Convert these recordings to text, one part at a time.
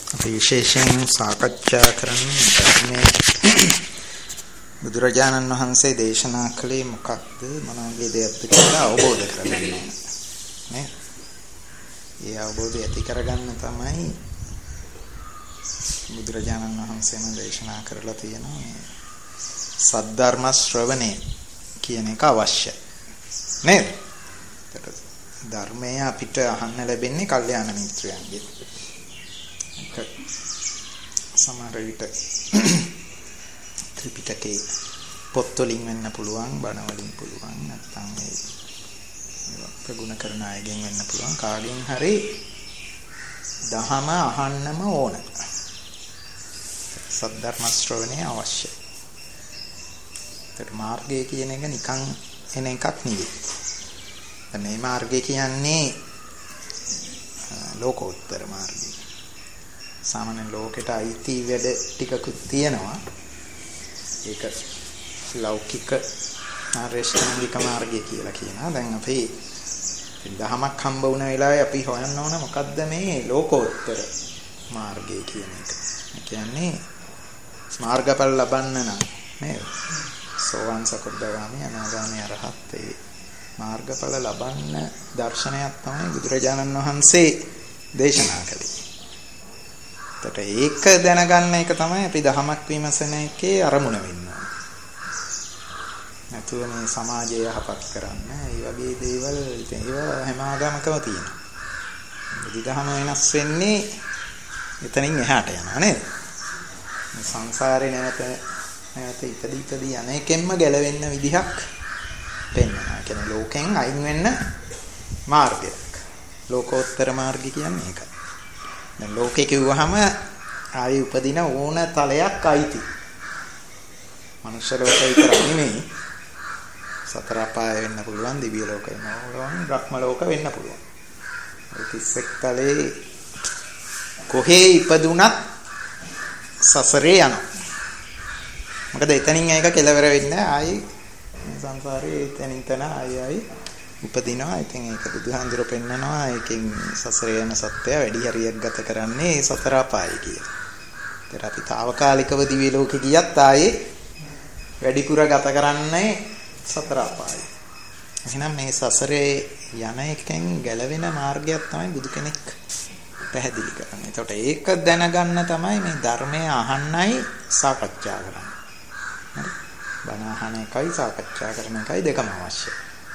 අපි විශේෂයෙන් සාකච්ඡා කරන්නේ ධර්මයේ බුදුරජාණන් වහන්සේ දේශනා කළේ මොකක්ද මොනවාගේ දෙයක්ද කියලා අවබෝධ කරගන්න ඕනේ නේ. ඒ අවබෝධය ඇති කරගන්න තමයි බුදුරජාණන් වහන්සේම දේශනා කරලා තියෙනවා මේ සද්ධර්ම ශ්‍රවණය කියන එක අවශ්‍යයි නේද? ධර්මය අපිට අහන්න ලැබෙන්නේ කල්යාණ මිත්‍රයන්ගෙන්. සමහර විට ත්‍රිපිටකේ පොත් වලින් වෙන්න පුළුවන්, බණ වලින් පුළුවන්, නැත්නම් මේ ප්‍රගුණ කරන අයගෙන් වෙන්න පුළුවන්. කාගෙන් හරි දහම අහන්නම ඕන. සද්ධර්ම ශ්‍රවණය අවශ්‍යයි. ඒත් මාර්ගය කියන එක නිකන් එන එකක් නෙවෙයි. මේ මාර්ගය කියන්නේ ලෝකෝත්තර මාර්ගය. සාමාන්‍ය ලෝකෙට අයිති වැඩ ටිකකුත් තියෙනවා. ඒක ලෞකික ආර්යශ්‍රාංගික මාර්ගය කියලා කියනවා. දැන් අපි දහමක් හම්බ වුණ වෙලාවේ අපි හොයන්න ඕන මොකද්ද මේ ලෝකෝත්තර මාර්ගය කියන එක. ඒ කියන්නේ මාර්ගඵල ලබන්න නම් නේද? සෝවාන් සකෘදාගාමී අනාගාමී අරහත් ඒ මාර්ගඵල ලබන්න දර්ශනයක් තමයි බුදුරජාණන් වහන්සේ දේශනා කළේ. ඒක දැනගන්න එක තමයි අපි දහමක් විමසන එකේ අරමුණ වෙන්න ඕනේ. නැතුව මේ සමාජය යහපත් කරන්න. ඒ වගේ දේවල් ඉතින් ඒවා හැම ආගමකම තියෙනවා. බුදුදහම වෙනස් වෙන්නේ එතනින් එහාට යනවා නේද? මේ සංසාරේ නැවත ඉපදී අනේකෙන්ම ගැලවෙන්න විදිහක් පෙන්වනවා. කියන්නේ ලෝකෙන් අයින් වෙන්න මාර්ගයක්. ලෝකෝත්තර මාර්ගය කියන්නේ ඒකයි. දැන් ලෝකේ කිව්වහම ආයේ උපදින ඕන තලයක් අයිති. මනුෂ්‍ය ලෝකේ විතරක් නෙමෙයි. සතර අපාය වෙන්න පුළුවන්, දිව්‍ය ලෝක වෙන්න පුළුවන්, බ්‍රහ්ම ලෝක වෙන්න පුළුවන්. ඒ 31 තලේ කොහේ ඉපදුනත් සසරේ යනවා. මොකද එතනින් ඒක කෙලවර වෙන්නේ ආයේ සංසාරේ එතනින් තන ආයේ උපදිනවා. ඉතින් ඒක බුදුහාඳුර පෙන්නනවා. ඒකෙන් සසරේ යන සත්‍යය වැඩි හරියක් ගත කරන්නේ සතර අපායයි කියලා. ඒතර අපි తాවකාලිකව දිව්‍ය ලෝකෙ ගියත් ආයේ වැඩිපුර ගත කරන්නේ සතර අපායයි. එහෙනම් මේ සසරේ යන එකෙන් ගැලවෙන මාර්ගයක් තමයි බුදු කෙනෙක් පැහැදිලි කරන්නේ. ඒතකොට ඒක දැනගන්න තමයි මේ ධර්මය අහන්නයි සාකච්ඡා කරන්නේ. හරි? බණ අහන එකයි සාකච්ඡා කරන එකයි දෙකම අවශ්‍යයි.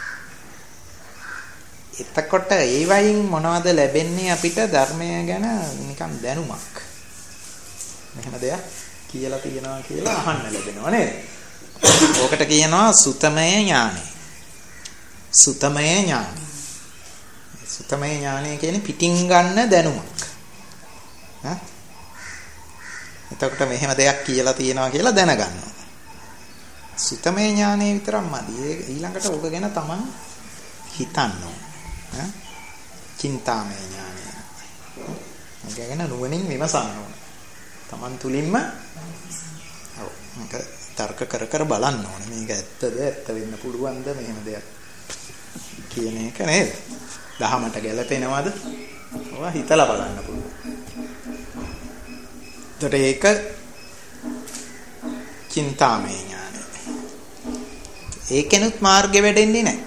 එතකොට ඒ වයින් මොනවද ලැබෙන්නේ අපිට ධර්මය ගැන නිකන් දැනුමක්. මෙහෙම දෙයක් කියලා තියනවා කියලා අහන්න ලැබෙනවා නේද? ඕකට කියනවා සුතමය ඥානය. සුතමය ඥානය. සුතමය ඥානය කියන්නේ පිටින් ගන්න දැනුමක්. හා? එතකොට මෙහෙම දෙයක් කියලා තියනවා කියලා දැනගන්නවා. සුතමය ඥානය විතරක් මදි. ඊළඟට ඕක ගැන තමන් හිතන්න ඕන. චින්තාමය ඥානය. මේක ගැන නුවණින් විමසන්න ඕන. තමන් තුලින්ම මේක තර්ක කර බලන්න ඕනේ. මේක ඇත්තද? ඇත්ත වෙන්න පුළුවන්ද? මෙහෙම දෙයක් කියන එක නේද? දහමට ගැලපෙනවද? ඔවා හිතලා බලන්න පුළුවන්. ඒතට ඒක චින්තාමය ඥානය. ඒකෙනුත් මාර්ගෙ වැඩෙන්නේ නැහැ.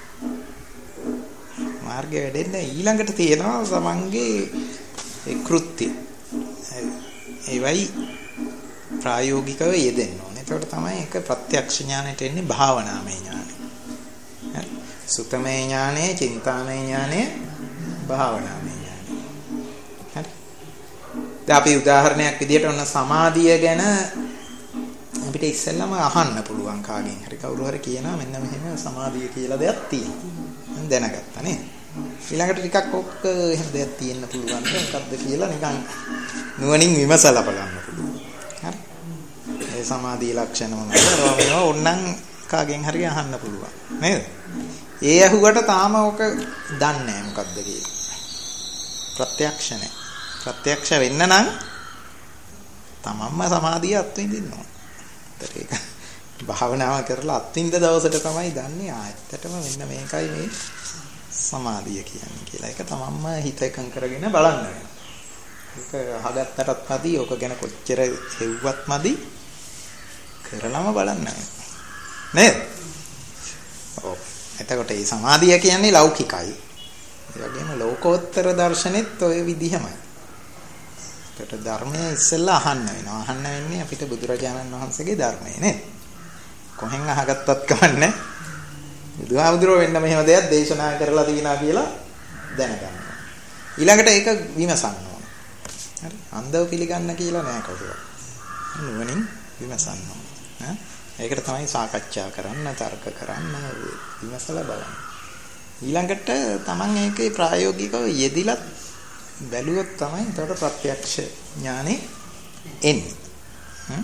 මාර්ගය වැඩෙන්නේ ඊළඟට තියෙනවා සමන්ගේ ඒ කෘත්‍ය. ඒවයි ප්‍රායෝගිකව යෙදෙන්න ඕනේ. ඒකට තමයි ඒක ප්‍රත්‍යක්ෂ ඥානයට එන්නේ භාවනාමය ඥානය. හරි. සුතමය ඥානය, චින්තාමය ඥානය, භාවනාමය ඥානය. හරි. දැන් අපි උදාහරණයක් විදිහට ඔන්න සමාධිය ගැන අපිට ඉස්සෙල්ලාම අහන්න පුළුවන් කාගෙන් හරි කවුරු හරි කියනවා මෙන්න මෙහෙම සමාධිය කියලා දෙයක් තියෙනවා. දැනගත්තා නේද? ඊළඟට ටිකක් ඔක්ක එහෙම දෙයක් තියෙන්න පුළුවන්. මොකක්ද කියලා නිකන් නුවණින් විමසලා බලන්න පුළුවන්. හරි. ඒ සමාධියේ ලක්ෂණ මොනවද? ඒවා ඕනනම් කාගෙන් හරි අහන්න පුළුවන්. නේද? ඒ අහුවට තාම ඔක දන්නේ නැහැ මොකක්ද කියලා. ප්‍රත්‍යක්ෂ නැහැ. ප්‍රත්‍යක්ෂ වෙන්න නම් තමන්ම සමාධිය අත්විඳින්න ඕන. ඒක භාවනාව කරලා අත්විඳ දවසට තමයි දන්නේ ඇත්තටම මෙන්න මේකයි මේ සමාධිය කියන්නේ කියලා. ඒක තමන්ම හිත එකඟ කරගෙන බලන්න වෙනවා. ඒක අහගත්තටත් මදි. ඕක ගැන කොච්චර හෙව්වත් මදි. කරලම බලන්න නේද? ඔව්. එතකොට මේ සමාධිය කියන්නේ ලෞකිකයි. ඒ වගේම ලෝකෝත්තර දර්ශනෙත් ඔය විදිහමයි. ඒකට ධර්මයේ ඉස්සෙල්ලා අහන්න වෙනවා. අහන්න වෙන්නේ අපිට බුදුරජාණන් වහන්සේගේ ධර්මයේ නේද? කොහෙන් අහගත්තත් කමන්නේ. බුදුහාමුදුරුවෝ වෙන්න මෙහෙම දෙයක් දේශනා කරලා තියෙනවා කියලා දැනගන්න. ඊළඟට ඒක විමසන්න ඕන. හරි? අන්දව පිළිගන්න කියලා නෑ කවුරුවත්. නුවණින් විමසන්න ඕන. ඒකට තමයි සාකච්ඡා කරන්න, තර්ක කරන්න, විමසලා බලන්න. ඊළඟට තමන් ඒකේ ප්‍රායෝගිකව යෙදිලා බැලුවොත් තමයි එතකොට ප්‍රත්‍යක්ෂ ඥානෙ එන්නේ.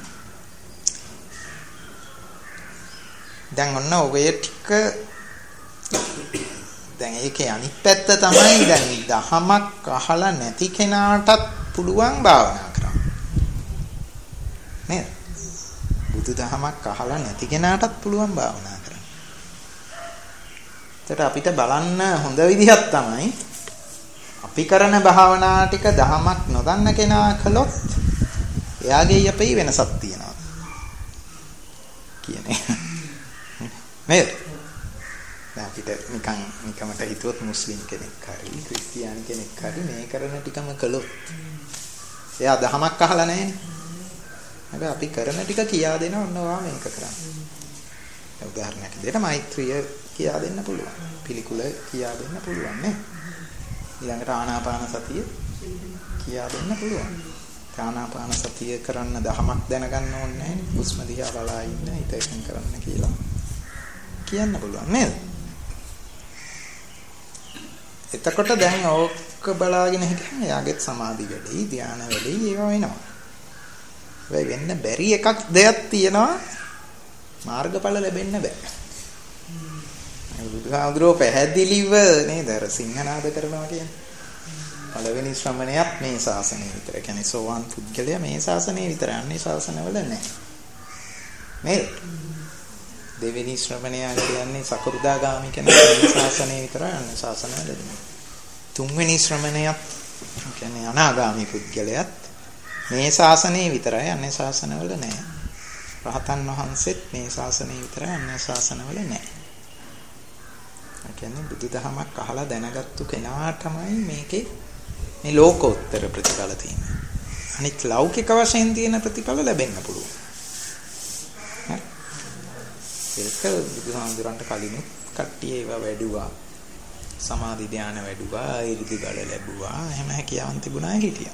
දැන් ඔන්න ඔය ටික දැන් ඒකේ අනිත් පැත්ත තමයි දැන් දහමක් අහලා නැති කෙනාටත් පුළුවන් භාවනා කරන්න. නේද? බුදු දහමක් අහලා නැති කෙනාටත් පුළුවන් භාවනා කරන්න. ඒකට අපිට බලන්න හොඳ විදිහක් තමයි අපි කරන භාවනා ටික දහමක් නොදන්න කෙනා කළොත් එයාගේ යපේ වෙනසක් තියෙනවා කියන්නේ. නේද? දැන් අපිට නිකමට හිතුවොත් මුස්ලිම් කෙනෙක් හරි ක්‍රිස්තියානි කෙනෙක් හරි මේ කරන ටිකම කළොත් එයා දහමක් අහලා නැහැනේ. හැබැයි අපි කරන ටික කියා දෙන ඔන්නවා මේක කරන්න. උදාහරණයක් විදිහට මෛත්‍රිය කියා දෙන්න පුළුවන්. පිළිකුල කියා දෙන්න පුළුවන් නේ. ඊළඟට ආනාපාන සතිය කියා දෙන්න පුළුවන්. ආනාපාන සතිය කරන්න දහමක් දැනගන්න ඕනේ නැහැ. හුස්ම දිහා බලා ඉන්න හිත එකඟ කරන්න කියලා කියන්න පුළුවන් නේද? එතකොට දැන් ඕක බලාගෙන හිටියම එයාගෙත් සමාධි වැඩි, ධානය වැඩි ඒවා වෙනවා. වෙයි වෙන්න බැරි එකක් දෙයක් තියෙනවා මාර්ගඵල ලැබෙන්න බෑ. බුදුහාමුදුරුවෝ පැහැදිලිව නේද අර සිංහනාද කරනවා කියන්නේ. පළවෙනි ශ්‍රමණයත් මේ ශාසනය විතර. ඒ කියන්නේ සෝවාන් පුද්ගලයා මේ ශාසනය විතර. අන්නේ ශාසනවල නැහැ. නේද? දෙවෙනි ශ්‍රමණයා කියන්නේ සකෘදාගාමි කෙනෙක් මේ ශාසනය විතරයි. අන්නේ ශාසනවල නැහැ. තුන්වෙනි ශ්‍රමණයත් කියන්නේ අනාගාමි පුද්ගලයාත් මේ ශාසනය විතරයි. අන්නේ ශාසනවල නැහැ. රහතන් වහන්සේත් මේ ශාසනය විතරයි. අන්නේ ශාසනවල නැහැ. ඒ කියන්නේ බුදුදහමක් අහලා දැනගත්තු කෙනා තමයි මේකේ මේ ලෝකෝත්තර ප්‍රතිඵල තියෙන්නේ. අනිත් ලෞකික වශයෙන් තියෙන ප්‍රතිඵල ලැබෙන්න පුළුවන්. හරි. ඒක බුදුහාමුදුරන්ට කලිනුත් කට්ටිය ඒවා වැඩුවා. සමාධි ධානය වැඩුවා, ඊර්ති බල ලැබුවා. එහෙම හැකියාවන් තිබුණා හිටියා.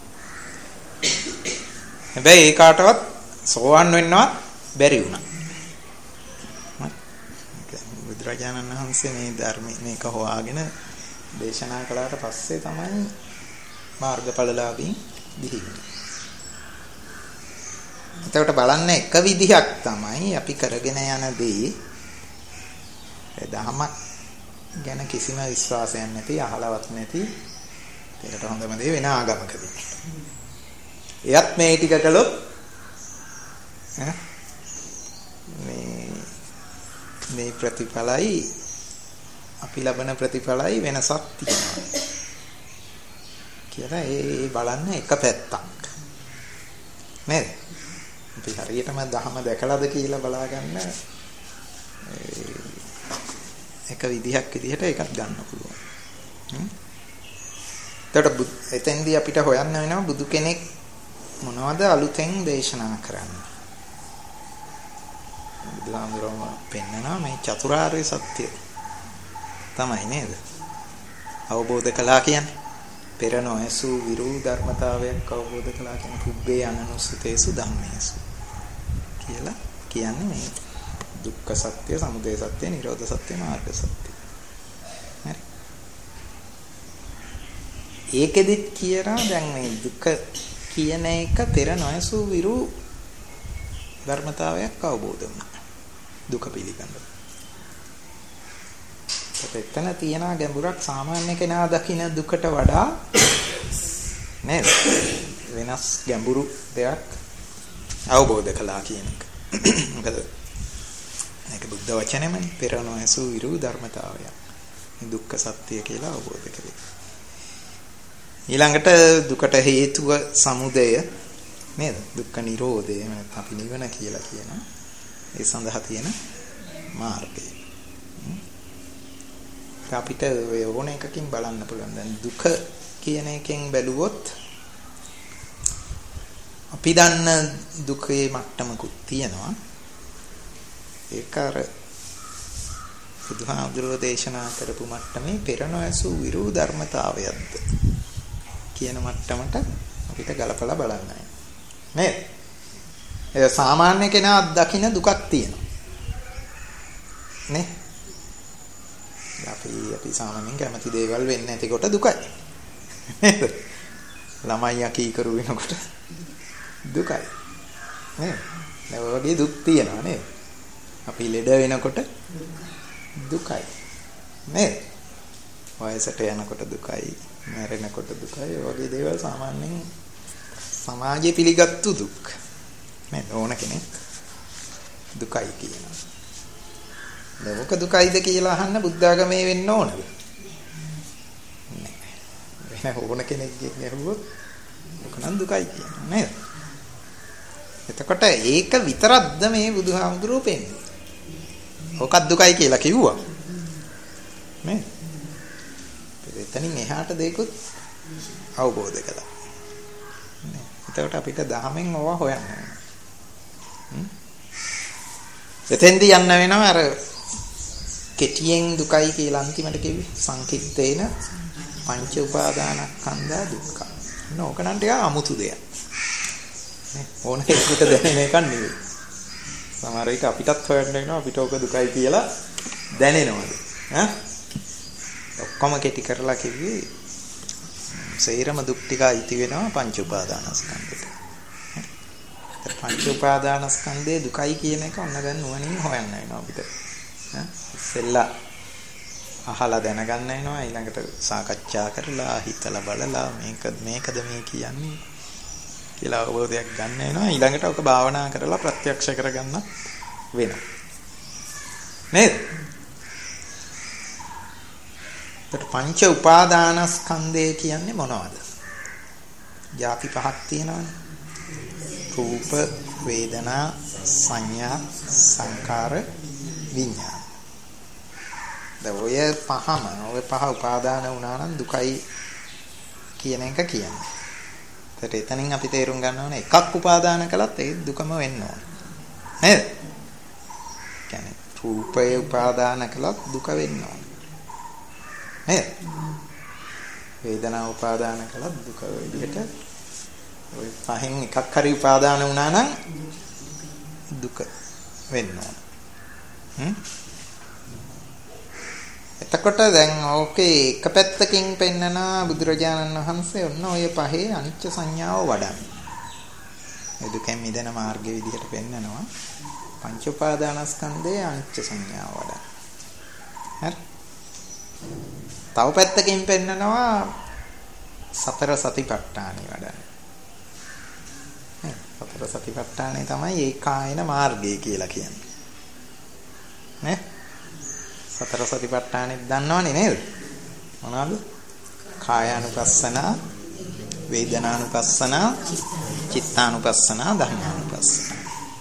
හැබැයි ඒ කාටවත් සෝවන් වෙන්නවත් බැරි වුණා. බුදුරජාණන් වහන්සේ මේ ධර්මයේ මේක හොයාගෙන දේශනා කළාට පස්සේ තමයි මාර්ගඵලලාභී දිහින්නේ. එතකොට බලන්න එක විදිහක් තමයි අපි කරගෙන යන දේ දහමක් ගැන කිසිම විශ්වාසයක් නැති අහලවත් නැති ඒකට හොඳම දේ වෙන ආගමකදී. එයත් මේ ටික කළොත් මේ ප්‍රතිඵලයි අපි ලබන ප්‍රතිඵලයි වෙනසක් තියෙනවා කියලා ඒ බලන්න එක පැත්තක් නේද? අපි හරියටම ධහම දැකලාද කියලා බලාගන්න එක විදිහක් විදිහට එකක් ගන්න පුළුවන්. එතකොට එතෙන්දී අපිට හොයන්න වෙනවා බුදු කෙනෙක් මොනවද අලුතෙන් දේශනා කරන්නේ. බුදුහාමුදුරුවෝ පෙන්නනවා මේ චතුරාර්ය සත්‍ය තමයි නේද? අවබෝධ කළා කියන්නේ පෙර නොඇසු විරු ධර්මතාවයක් අවබෝධ කළා කියන පුබ්බේ අනනුස්සතේසු ධම්මේසු කියලා කියන්නේ මේ දුක්ඛ සත්‍ය, සමුදය සත්‍ය, නිරෝධ සත්‍ය, මාර්ග සත්‍ය. හරි. ඒකෙදිත් කියනවා දැන් මේ දුක කියන එක පෙර නොඇසු විරු ධර්මතාවයක් අවබෝධ වුණා. දුක පිළිගන්න. එතන තියෙන ගැඹුරක් සාමාන්‍ය කෙනා දකින දුකට වඩා නේද? වෙනස් ගැඹුරු දෙයක් අවබෝධ කළා කියන එක. මොකද මේක බුද්ධ වචනේමනේ පෙර නොඇසු විරු ධර්මතාවයක්. දුක්ඛ සත්‍ය කියලා අවබෝධ කරේ. ඊළඟට දුකට හේතුව සමුදය නේද? දුක්ඛ නිරෝධය නැත්නම් අපි නිවන කියලා කියනවා. ඒ සඳහා තියෙන මාර්ගය. අපිට ඕන එකකින් බලන්න පුළුවන්. දැන් දුක කියන එකෙන් බැලුවොත් අපි දන්න දුකේ මට්ටමකුත් තියෙනවා. ඒක අර බුදුහාමුදුරුවෝ දේශනා කරපු මට්ටමේ පෙර නොඇසූ විරූ ධර්මතාවයක්ද කියන මට්ටමට අපිට ගලපලා බලන්නයි. නේද? ඒ සාමාන්‍ය කෙනා දකින්න දුකක් තියෙනවා. නේ? අපි සාමාන්‍යයෙන් කැමති දේවල් වෙන්නේ නැතිකොට දුකයි. නේද? ළමයි අකීකරු වෙනකොට දුකයි. නේද? ඒ වගේ දුක් තියෙනවා නේද? අපි ලෙඩ වෙනකොට දුකයි. නේද? වයසට යනකොට දුකයි, මැරෙනකොට දුකයි. ඒ වගේ දේවල් සාමාන්‍යයෙන් සමාජයේ පිළිගත්තු දුක්. නේද? ඕන කෙනෙක් දුකයි කියනවා. ලෝක දුකයිද කියලා අහන්න බුද්ධාගමේ වෙන්න ඕනද? නෑ. වෙන ඕන කෙනෙක්ගෙන් අහුවොත් ඔක නම් දුකයි කියනවා නේද? එතකොට ඒක විතරක්ද මේ බුදුහාමුදුරුවෝ පෙන්නේ? ඔකත් දුකයි කියලා කිව්වා. නේද? එතනින් එහාට දෙයක්වත් අවබෝධ කළා. නේ. එතකොට අපිට දහමෙන් ඕවා හොයන්න ඕනේ. එතෙන්දී යන්න වෙනවා අර කෙටියෙන් දුකයි කියලා අන්තිමට කිව්වේ සංකිට්ඨේන පංච උපාදානස්කන්ධා දුක්ඛ. නෝක නම් ටික අමුතු දෙයක්. නේ ඕන කෙනෙකුට දැනෙන එකක් නෙවෙයි. සමහර විට අපිටත් හොයන්න වෙනවා අපිට ඕක දුකයි කියලා දැනෙනවද? ඈ ඔක්කොම කෙටි කරලා කිව්වේ සේරම දුක් ටික අයිති වෙනවා පංච උපාදානස්කන්ධෙට. පංච උපාදානස්කන්ධේ දුකයි කියන එක ඔන්න දැන් නුවණින් හොයන්න වෙනවා අපිට. ඉස්සෙල්ලා අහලා දැනගන්න වෙනවා ඊළඟට සාකච්ඡා කරලා හිතලා බලලා මේකද මේ කියන්නේ කියලා අවබෝධයක් ගන්න වෙනවා ඊළඟට ඔක භාවනා කරලා ප්‍රත්‍යක්ෂ කරගන්න වෙනවා නේද? ඒත් පංච උපාදානස්කන්ධය කියන්නේ මොනවද? ಜಾති පහක් තියෙනවානේ. රූප, වේදනා, සංඥා, සංකාර, විඤ්ඤාණ. ඔය පහ උපාදාන වුණා නම් දුකයි කියන එක කියන්නේ. ඒත් එතනින් අපි තේරුම් ගන්න ඕනේ එකක් උපාදාන කළත් ඒ දුකම වෙන්න ඕන. නේද? කියන්නේ රූපය උපාදාන කළත් දුක වෙන්න ඕන. නේද? වේදනාව උපාදාන කළත් දුක විදිහට ඔය පහෙන් එකක් හරි උපාදාන වුණා නම් දුක වෙන්න ඕන. එතකොට දැන් ඕකේ එක පැත්තකින් පෙන්නන බුදුරජාණන් වහන්සේ ඔන්න ඔය පහේ අනිච්ච සංඥාව වඩන. ඒ දුකෙන් මිදෙන මාර්ගය විදිහට පෙන්නනවා. පංච උපාදානස්කන්ධයේ අනිච්ච සංඥාව වඩන. හරි. තව පැත්තකින් පෙන්නනවා සතර සතිපට්ඨානෙ වඩන. සතර සතිපට්ඨානෙ තමයි ඒකායන මාර්ගය කියලා කියන්නේ. නේ? සතර සතිපට්ඨානෙ දන්නවනේ නේද? මොනවාද? කායානුපස්සනා, වේදනානුපස්සනා, චිත්තානුපස්සනා, ධම්මානුපස්සනා.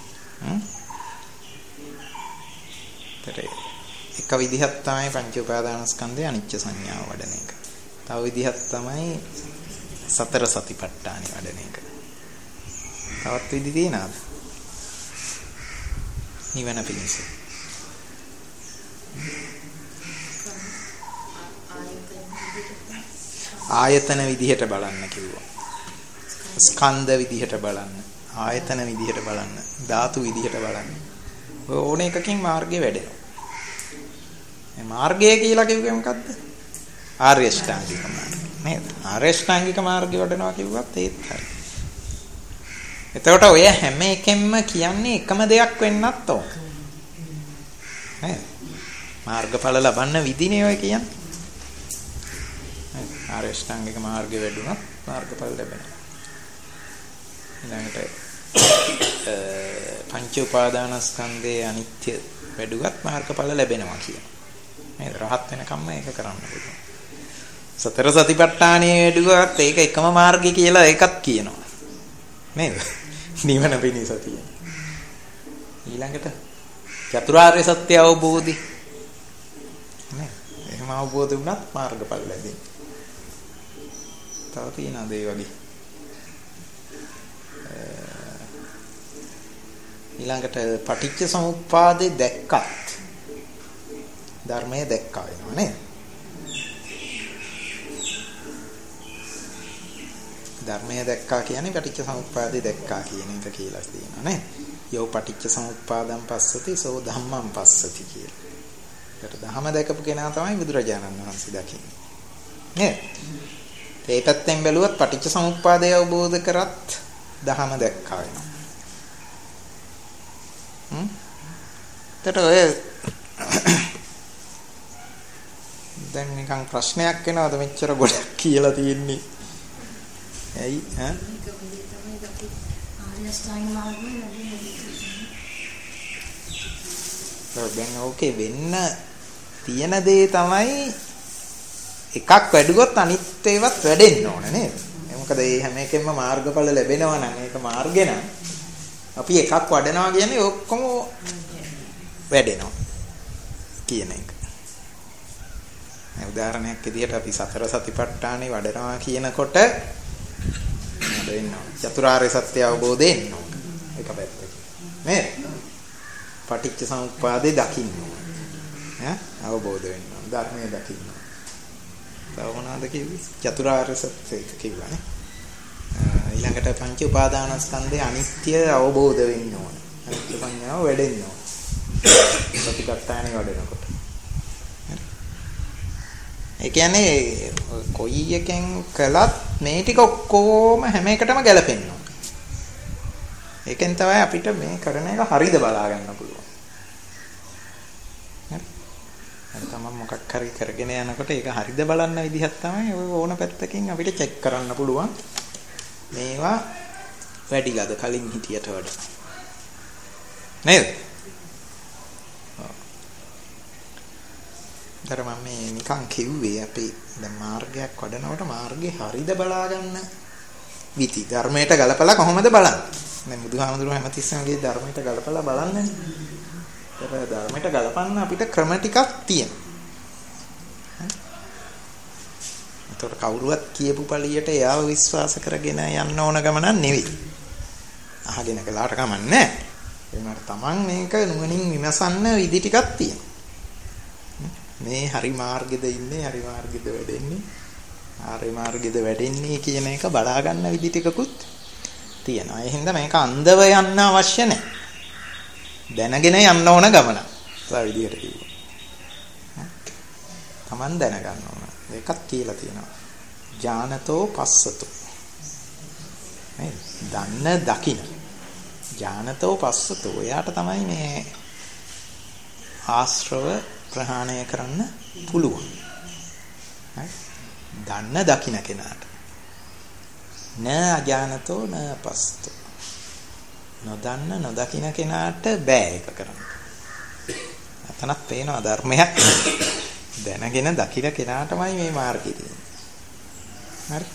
එක විදිහක් තමයි පංච උපාදානස්කන්ධයේ අනිච්ච සංඥාව වඩන එක. තව විදිහක් තමයි සතර සතිපට්ඨානෙ වඩන එක. තවත් විදි තියෙනවද? නිවන පිණිස. ආයතන විදිහට බලන්න කිව්වා. ස්කන්ධ විදිහට බලන්න, ආයතන විදිහට බලන්න, ධාතු විදිහට බලන්න. ඔය ඕන එකකින් මාර්ගය වැඩෙනවා. මේ මාර්ගය කියලා කිව්වේ මොකද්ද? ආර්ය ශ්‍රාංගික මාර්ගය. නේද? ආර්ය ශ්‍රාංගික මාර්ගය වඩනවා කිව්වත් ඒත් හරි. එතකොට ඔය හැම එකෙන්ම කියන්නේ එකම දෙයක් වෙන්නත් ඕන. නේද? මාර්ගඵල ලබන්න විදිනේ ඔය කියන්නේ. ආර්ය ශ්‍රාංගික මාර්ගය වැඩුණා මාර්ගඵල ලැබෙනවා. ඊළඟට පංච උපාදානස්කන්ධයේ අනිත්‍ය වැඩුවත් මාර්ගඵල ලැබෙනවා කියන. නේද? රහත් වෙනකම්ම ඒක කරන්න පුළුවන්. සතර සතිපට්ඨානයේ වැඩුවත් ඒක එකම මාර්ගය කියලා ඒකත් කියනවා. නේද? නිවන පිණිස තියෙන. ඊළඟට චතුරාර්ය සත්‍ය අවබෝධි. නේ? එහෙම අවබෝධ වුණත් මාර්ගඵල ලැබෙන්නේ. තව තියෙනවද ඒ වගේ? ඊළඟට පටිච්ච සමුප්පාදේ දැක්කත් ධර්මයේ දැක්කා වෙනවා නේද? ධර්මයේ දැක්කා කියන්නේ පටිච්ච සමුප්පාදේ දැක්කා කියන එක කියලා තියෙනවා නේද? යෝ පටිච්ච සමුප්පාදං පස්සති සෝ ධම්මං පස්සති කියලා. ඒකට ධම දැකපු කෙනා තමයි බුදුරජාණන් වහන්සේ දකින්නේ. නේද? ඒ පැත්තෙන් බැලුවත් පටිච්ච සමුප්පාදය අවබෝධ කරත් ධම දැක්කා වෙනවා. ඔය දැන් නිකන් ප්‍රශ්නයක් එනවාද මෙච්චර ගොඩක් කියලා තියෙන්නේ? ඇයි ඈ? දැන් ඕකේ වෙන්න තියෙන දේ තමයි එකක් වැඩුවොත් අනිත් ඒවත් වැඩෙන්න ඕන නේද? මොකද මේ හැම එකෙම මාර්ගඵල ලැබෙනවා නම් ඒක මාර්ගේ නම් අපි එකක් වඩනවා කියන්නේ ඔක්කොම වැඩෙනවා කියන එක. උදාහරණයක් විදිහට අපි සතර සතිපට්ඨානෙ වඩනවා කියනකොට වෙනවා චතුරාර්ය සත්‍ය අවබෝධය එනවා. එක පැත්තකින්. නේද? පටිච්ච සමුප්පාදේ දකින්න ඕන. අවබෝධ වෙනවා. ධර්මයේ දකින්න. තව මොනවද කිව්වේ? චතුරාර්ය සත්‍ය කිව්වනේ. ඊළඟට පංච උපාදානස්කන්ධේ අනිත්‍ය අවබෝධ වෙන්න ඕන. අනිත්‍ය සංඥාව වැඩෙන්න ඕන. සතිපට්ඨානෙ වඩනකොට. ඒ කියන්නේ කොයි එකෙන් කළත් මේ ටික ඔක්කොම හැම එකටම ගැලපෙන්න ඕන. ඒකෙන් තමයි අපිට මේ කරන එක හරිද බලා ගන්න පුළුවන්. හරි. තමයි මොකක් හරි කරගෙන යනකොට ඒක හරිද බලන්න විදිහක් තමයි ඔය ඕන පැත්තකින් අපිට චෙක් කරන්න පුළුවන්. මේවා වැඩිලාද කලින් හිටියට වඩා. නේද? මම මේ නිකන් කිව්වේ අපි දැන් මාර්ගයක් වඩනකොට මාර්ගේ හරිද බලා ගන්න විදි ධර්මයට ගලපලා කොහොමද බලන්නේ? දැන් බුදුහාමුදුරුවෝ හැමතිස්සෙම ගියේ ධර්මයට ගලපලා බලන්නේ. ඒක ධර්මයට ගලපන්න අපිට ක්‍රම ටිකක් තියෙනවා. ඒතකොට කවුරුවත් කියපු පළියට එයාව විශ්වාස කරගෙන යන්න ඕන ගමනක් නෙවෙයි. අහගෙන කළාට කමන්නේ නැහැ. ඒ වුණාට Taman මේක නුවණින් විමසන්න විදි ටිකක් තියෙනවා. මේ හරි මාර්ගෙද ඉන්නේ හරි මාර්ගෙද වැඩෙන්නේ ආර්ය මාර්ගෙද වැඩෙන්නේ කියන එක බලා ගන්න විදි ටිකකුත් තියෙනවා. ඒ හින්දා මේක අන්ධව යන්න අවශ්‍ය නැහැ. දැනගෙන යන්න ඕන ගමන. ඒ විදිහට කිව්වා. Taman දැනගන්න ඕන. ඒකත් කියලා තියෙනවා. ඥානතෝ පස්සතෝ. මේ දන්න දකින්න. ඥානතෝ පස්සතෝ. එයාට තමයි මේ ආශ්‍රව ප්‍රහාණය කරන්න පුළුවන්. හරි? දන්න දකින්න කෙනාට. න අඥානතෝ න පස්සතෝ. නොදන්න නොදකින්න කෙනාට බෑ ඒක කරන්න. අතනක් පේනවා ධර්මයක් දැනගෙන දකින්න කෙනාටමයි මේ මාර්ගය තියෙන්නේ. හරි?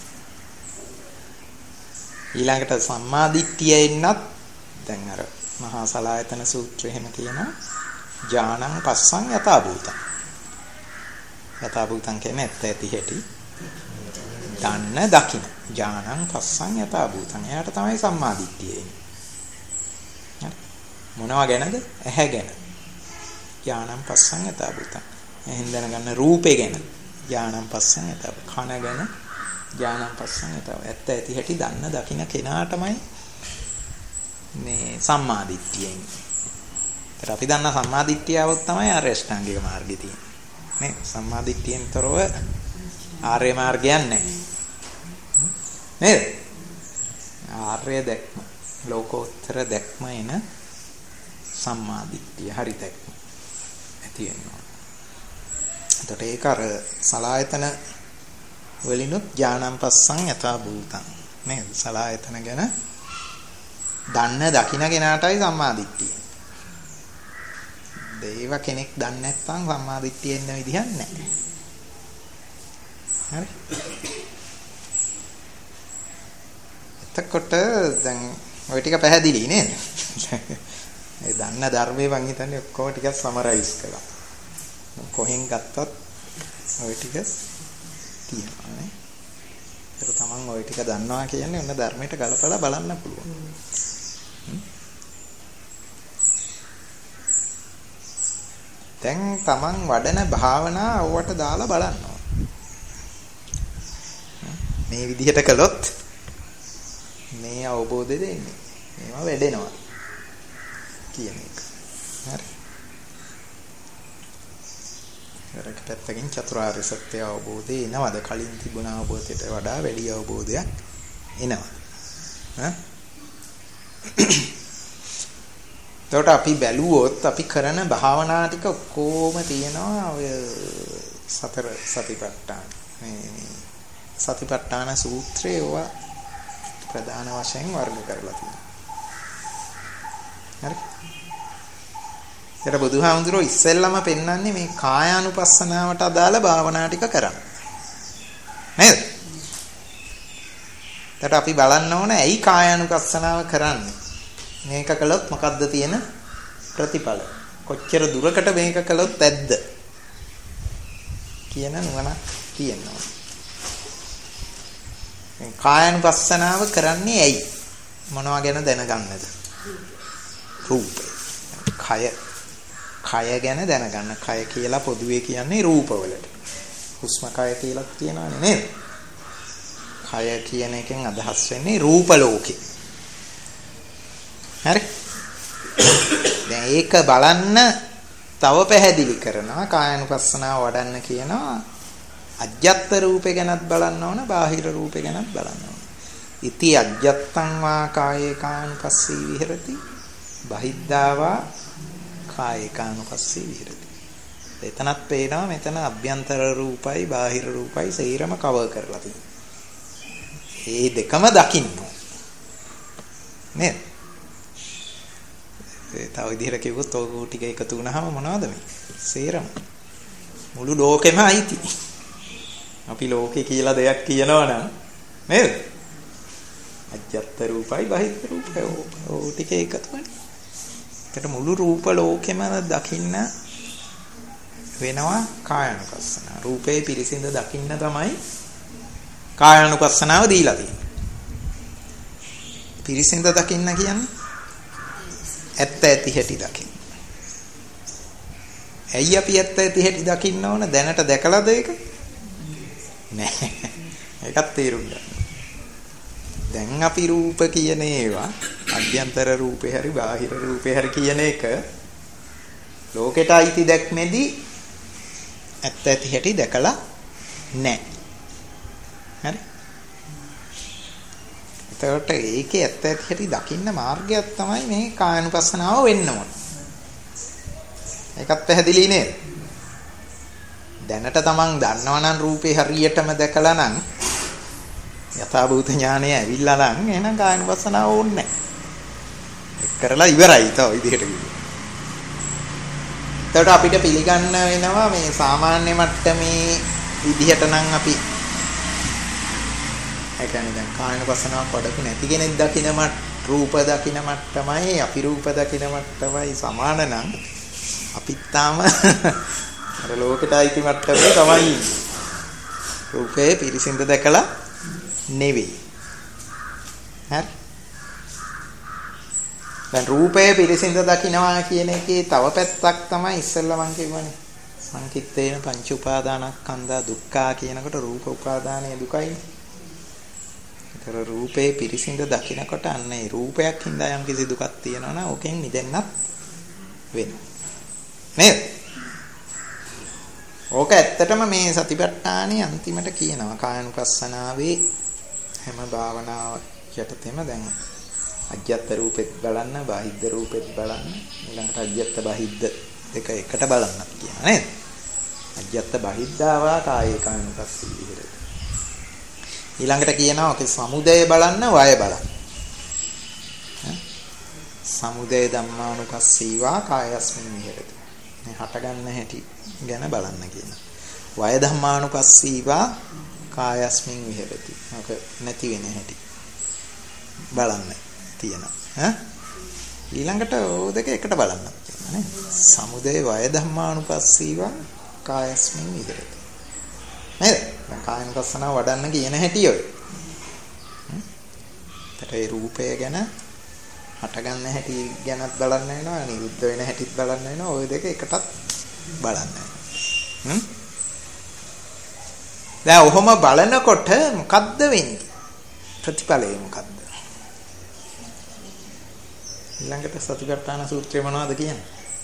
ඊළඟට සම්මාදිට්ඨිය එන්නත් දැන් අර මහා සලායතන සූත්‍රය එහෙම කියනවා. ඥානං පස්සං යථා භූතං. යථා භූතං කියන්නේ ඇත්ත ඇති හැටි. දන්න දකින්න. ඥානං පස්සං යථා භූතං. එයාට තමයි සම්මාදිට්ඨිය එන්නේ. හරි. මොනවා ගැනද? ඇහැ ගැන. ඥානං පස්සං යථා භූතං. එහෙන් දැනගන්න රූපේ ගැන. ඥානං පස්සං යථා භූතං. කන ගැන. ඥානං පස්සං යථා. ඇත්ත ඇති හැටි දන්න දකින්න කෙනාටමයි මේ සම්මාදිට්ඨියෙන්. ඒත් අපි දන්න සම්මාදිට්ඨිය આવොත් තමයි ආර්ය අෂ්ටාංගික මාර්ගය තියෙන්නේ. නේ? සම්මාදිට්ඨියෙන් තොරව ආර්ය මාර්ගයක් නැහැ. නේද? ආර්ය දැක්ම, ලෝකෝත්තර දැක්ම එන සම්මාදිට්ඨිය හරි දැක්ම ඇති වෙනවා. එතකොට ඒක අර සලායතන වලිනුත් ඥානං පස්සං යථා භූතං. නේද? සලායතන ගැන දන්න දකින්න කෙනාටයි සම්මාදිට්ඨිය. දේව කෙනෙක් දන්නේ නැත්නම් සම්මාදිට්ඨිය එන්න විදිහක් නැහැ. හරි. එතකොට දැන් ඔය ටික පැහැදිලි නේද? ඒ දන්න ධර්මයේ මං හිතන්නේ ඔක්කොම ටිකක් සමරයිස් කළා. කොහෙන් ගත්තත් ඔය ටික තියෙනවා නේ. ඒක තමන් ඔය ටික දන්නවා කියන්නේ ඔන්න ධර්මයට ගලපලා බලන්න පුළුවන්. දැන් තමන් වඩන භාවනා ඔවට දාලා බලන්න ඕන. මේ විදිහට කළොත් මේ අවබෝධය දෙන්නේ. මේවා වැඩෙනවා කියන එක. හරි. ඒකට පැත්තකින් චතුරාර්ය සත්‍ය අවබෝධය එනවද? කලින් තිබුණ අවබෝධයට වඩා වැඩි අවබෝධයක් එනවා. එතකොට අපි බැලුවොත් අපි කරන භාවනා ටික ඔක්කොම තියෙනවා ඔය සතර සතිපට්ඨාන. මේ සතිපට්ඨාන සූත්‍රයේ ඔය ප්‍රධාන වශයෙන් වර්ග කරලා තියෙනවා. හරි. ඒතර බුදුහාමුදුරුවෝ ඉස්සෙල්ලම පෙන්වන්නේ මේ කායානුපස්සනාවට අදාළ භාවනා ටික කරන්න. නේද? ඒතර අපි බලන්න ඕන ඇයි කායානුපස්සනාව කරන්නේ? මේක කළොත් මොකද්ද තියෙන ප්‍රතිඵල? කොච්චර දුරකට මේක කළොත් ඇද්ද? කියන නුවණක් තියෙනවා. මේ කායානුපස්සනාව කරන්නේ ඇයි? මොනවා ගැන දැනගන්නද? රූප. කය ගැන දැනගන්න. කය කියලා පොදුවේ කියන්නේ රූපවලට. හුස්ම කය කියලා කියනවනේ නේද? කය කියන එකෙන් අදහස් වෙන්නේ රූප ලෝකේ. හරි. දැන් ඒක බලන්න තව පැහැදිලි කරනවා කායानुපස්සනාව වඩන්න කියනවා අජ්ජත් රූපේ ගැනත් බලන්න ඕන බාහිර රූපේ ගැනත් බලන්න ඕන. ඉති අජ්ජත්තං වා කායේ කායानुපස්සී විහෙරති බහිද්ධාවා කායේ කායानुපස්සී විහෙරති. එතනත් පේනවා මෙතන අභ්‍යන්තර රූපයි බාහිර රූපයි සේරම කවර් කරලා තියෙනවා. මේ දෙකම දකින්න නේද? තව විදිහට කිව්වොත් ඔය ටික එකතු වුණාම මොනවද මේ? සේරම මුළු ලෝකෙම අයිති. අපි ලෝකේ කියලා දෙයක් කියනවනම් නේද? අජ්ජත් රූපයි බහිද්ද රූපයි ඔය ටික එකතුනේ. ඒකට මුළු රූප ලෝකෙම දකින්න වෙනවා කායानुපස්සනාව. රූපේ පිරිසිඳ දකින්න තමයි කායानुපස්සනාව දීලා තියෙන්නේ. පිරිසිඳ දකින්න කියන්නේ ඇත්ත ඇති හැටි දකින්න. ඇයි අපි ඇත්ත ඇති හැටි දකින්න ඕන? දැනට දැකලාද ඒක? නෑ. ඒකත් තේරුම් ගන්න. දැන් අපි රූප කියන ඒවා අභ්‍යන්තර රූපේ හරි බාහිර රූපේ හරි කියන එක ලෝකෙට අයිති දැක්මේදී ඇත්ත ඇති හැටි දැකලා නෑ. හරි? එතකොට ඒකේ ඇත්ත ඇති හැටි දකින්න මාර්ගයක් තමයි මේ කායानुපස්සනාව වෙන්න ඕන. ඒකත් පැහැදිලි නේද? දැනට තමන් දන්නවනම් රූපේ හරියටම දැකලා නම් යථාභූත ඥානය ඇවිල්ලා නම් එහෙනම් කායानुපස්සනාව ඕනේ නැහැ. ඒක කරලා ඉවරයි තව විදිහට කිව්වොත්. එතකොට අපිට පිළිගන්න වෙනවා මේ සාමාන්‍ය මට්ටමේ විදිහට නම් අපි ඒ කියන්නේ දැන් කායानुපස්සනාවක් වඩපු නැති කෙනෙක් දකින රූප දකින මට්ටමයි අපි රූප දකින මට්ටමයි සමාන නම් අපිත් තාම අර ලෝකෙට අයිති මට්ටමේ තමයි රූපේ පිරිසිඳ දැකලා නෙවෙයි. හරි. දැන් රූපේ පිරිසිඳ දකින්නවා කියන එකේ තව පැත්තක් තමයි ඉස්සෙල්ලා මම කියවනේ. සංකිට්ඨේන පංච උපාදානස්කන්ධා දුක්ඛා කියනකොට රූප උපාදානයේ දුකයි. ඒතර රූපේ පිරිසිඳ දකින්නකොට අන්න ඒ රූපයක් හින්දා යම් කිසි දුකක් තියෙනවා නම් ඕකෙන් නිදෙන්නත් වෙනවා. නේද? ඕක ඇත්තටම මේ සතිපට්ඨානේ අන්තිමට කියනවා කායानुපස්සනාවේ හැම භාවනාවක් යටතේම දැන් අජ්ජත් රූපෙත් බලන්න බාහිද්ද රූපෙත් බලන්න ඊළඟට අජ්ජත් බාහිද්ද දෙක එකට බලන්න කියනවා නේද? අජ්ජත් බාහිද්දාවා කායේ කායानुපස්සී විහෙරති. ඊළඟට කියනවා ඔකේ සමුදය බලන්න වය බලන්න. සමුදය ධම්මානුපස්සීවා කායස්මින් විහෙරති. මේ හට ගන්න හැටි ගැන බලන්න කියනවා. වය ධම්මානුපස්සීවා කායස්මින් විහෙරති. මොක නැති වෙන හැටි බලන්න තියෙනවා. ඊළඟට ඕ දෙක එකට බලන්න තියෙනවා නේ. සමුදය වය ධම්මානුපස්සීව කායස්මින් විහෙරති. නේද? දැන් කායනුපස්සනාව වඩන්න කියන හැටි ඔය. ඒ රූපය ගැන හටගන්න හැටි ගැනත් බලන්න වෙනවා, නිරුද්ධ වෙන හැටිත් බලන්න වෙනවා. ওই දෙක එකටත් බලන්න වෙනවා. දැන් ඔහොම බලනකොට මොකද්ද වෙන්නේ? ප්‍රතිඵලය මොකද්ද? ඊළඟට සතිපට්ඨාන සූත්‍රය මොනවද කියන්නේ?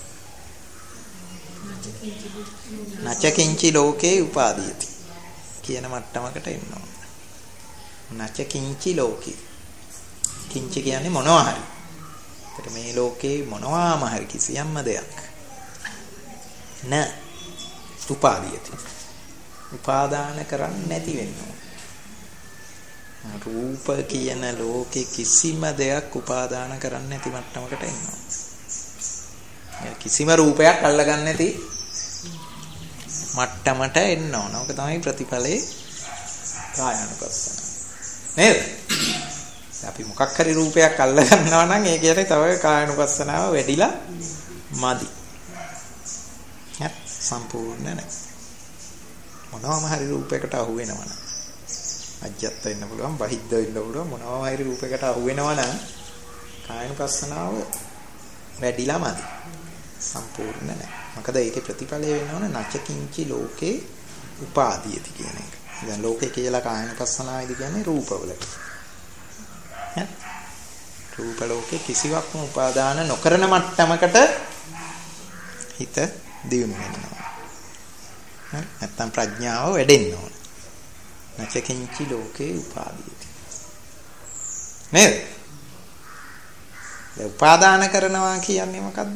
නචකින්චි ලෝකේ උපාදීයති කියන මට්ටමකට එනවා. නචකින්චි ලෝකේ. කිංචි කියන්නේ මොනවා හරි. ඒකට මේ ලෝකේ මොනවාම හරි කිසියම්ම දෙයක් න උපාදීයති. උපාදාන කරන්නේ නැති වෙනවා. රූප කියන ලෝකේ කිසිම දෙයක් උපාදාන කරන්නේ නැති මට්ටමකට එනවා. කිසිම රූපයක් අල්ලගන්නේ නැති මට්ටමට එන්න ඕන. ඕක තමයි ප්‍රතිඵලේ කායानुපස්සන. නේද? අපි මොකක් හරි රූපයක් අල්ල ගන්නවා නම් ඒ කියන්නේ තව කායानुපස්සනාව වැඩිලා මදි. සම්පූර්ණ නැහැ. මොනවාම හරි රූපයකට අහු වෙනවා නම් අජ්ජත් වෙන්න පුළුවන්, බහිද්ද වෙන්න පුළුවන්, මොනවාම හරි රූපයකට අහු වෙනවා නම් කායानुපස්සනාව වැඩිලා මදි. සම්පූර්ණ නැහැ. මොකද ඒකේ ප්‍රතිඵලය වෙන්න ඕන නචකින්චි ලෝකේ උපාදීයති කියන එක. දැන් ලෝකේ කියලා කායानुපස්සනාවේදී කියන්නේ රූපවලට. රූප ලෝකේ කිසිවක්ම උපාදාන නොකරන මට්ටමකට හිත දියුණු වෙනවා. නැත්තම් ප්‍රඥාව වැඩෙන්න ඕන. නචකින්චි ලෝකේ උපාදීයති. නේද? උපාදාන කරනවා කියන්නේ මොකද්ද?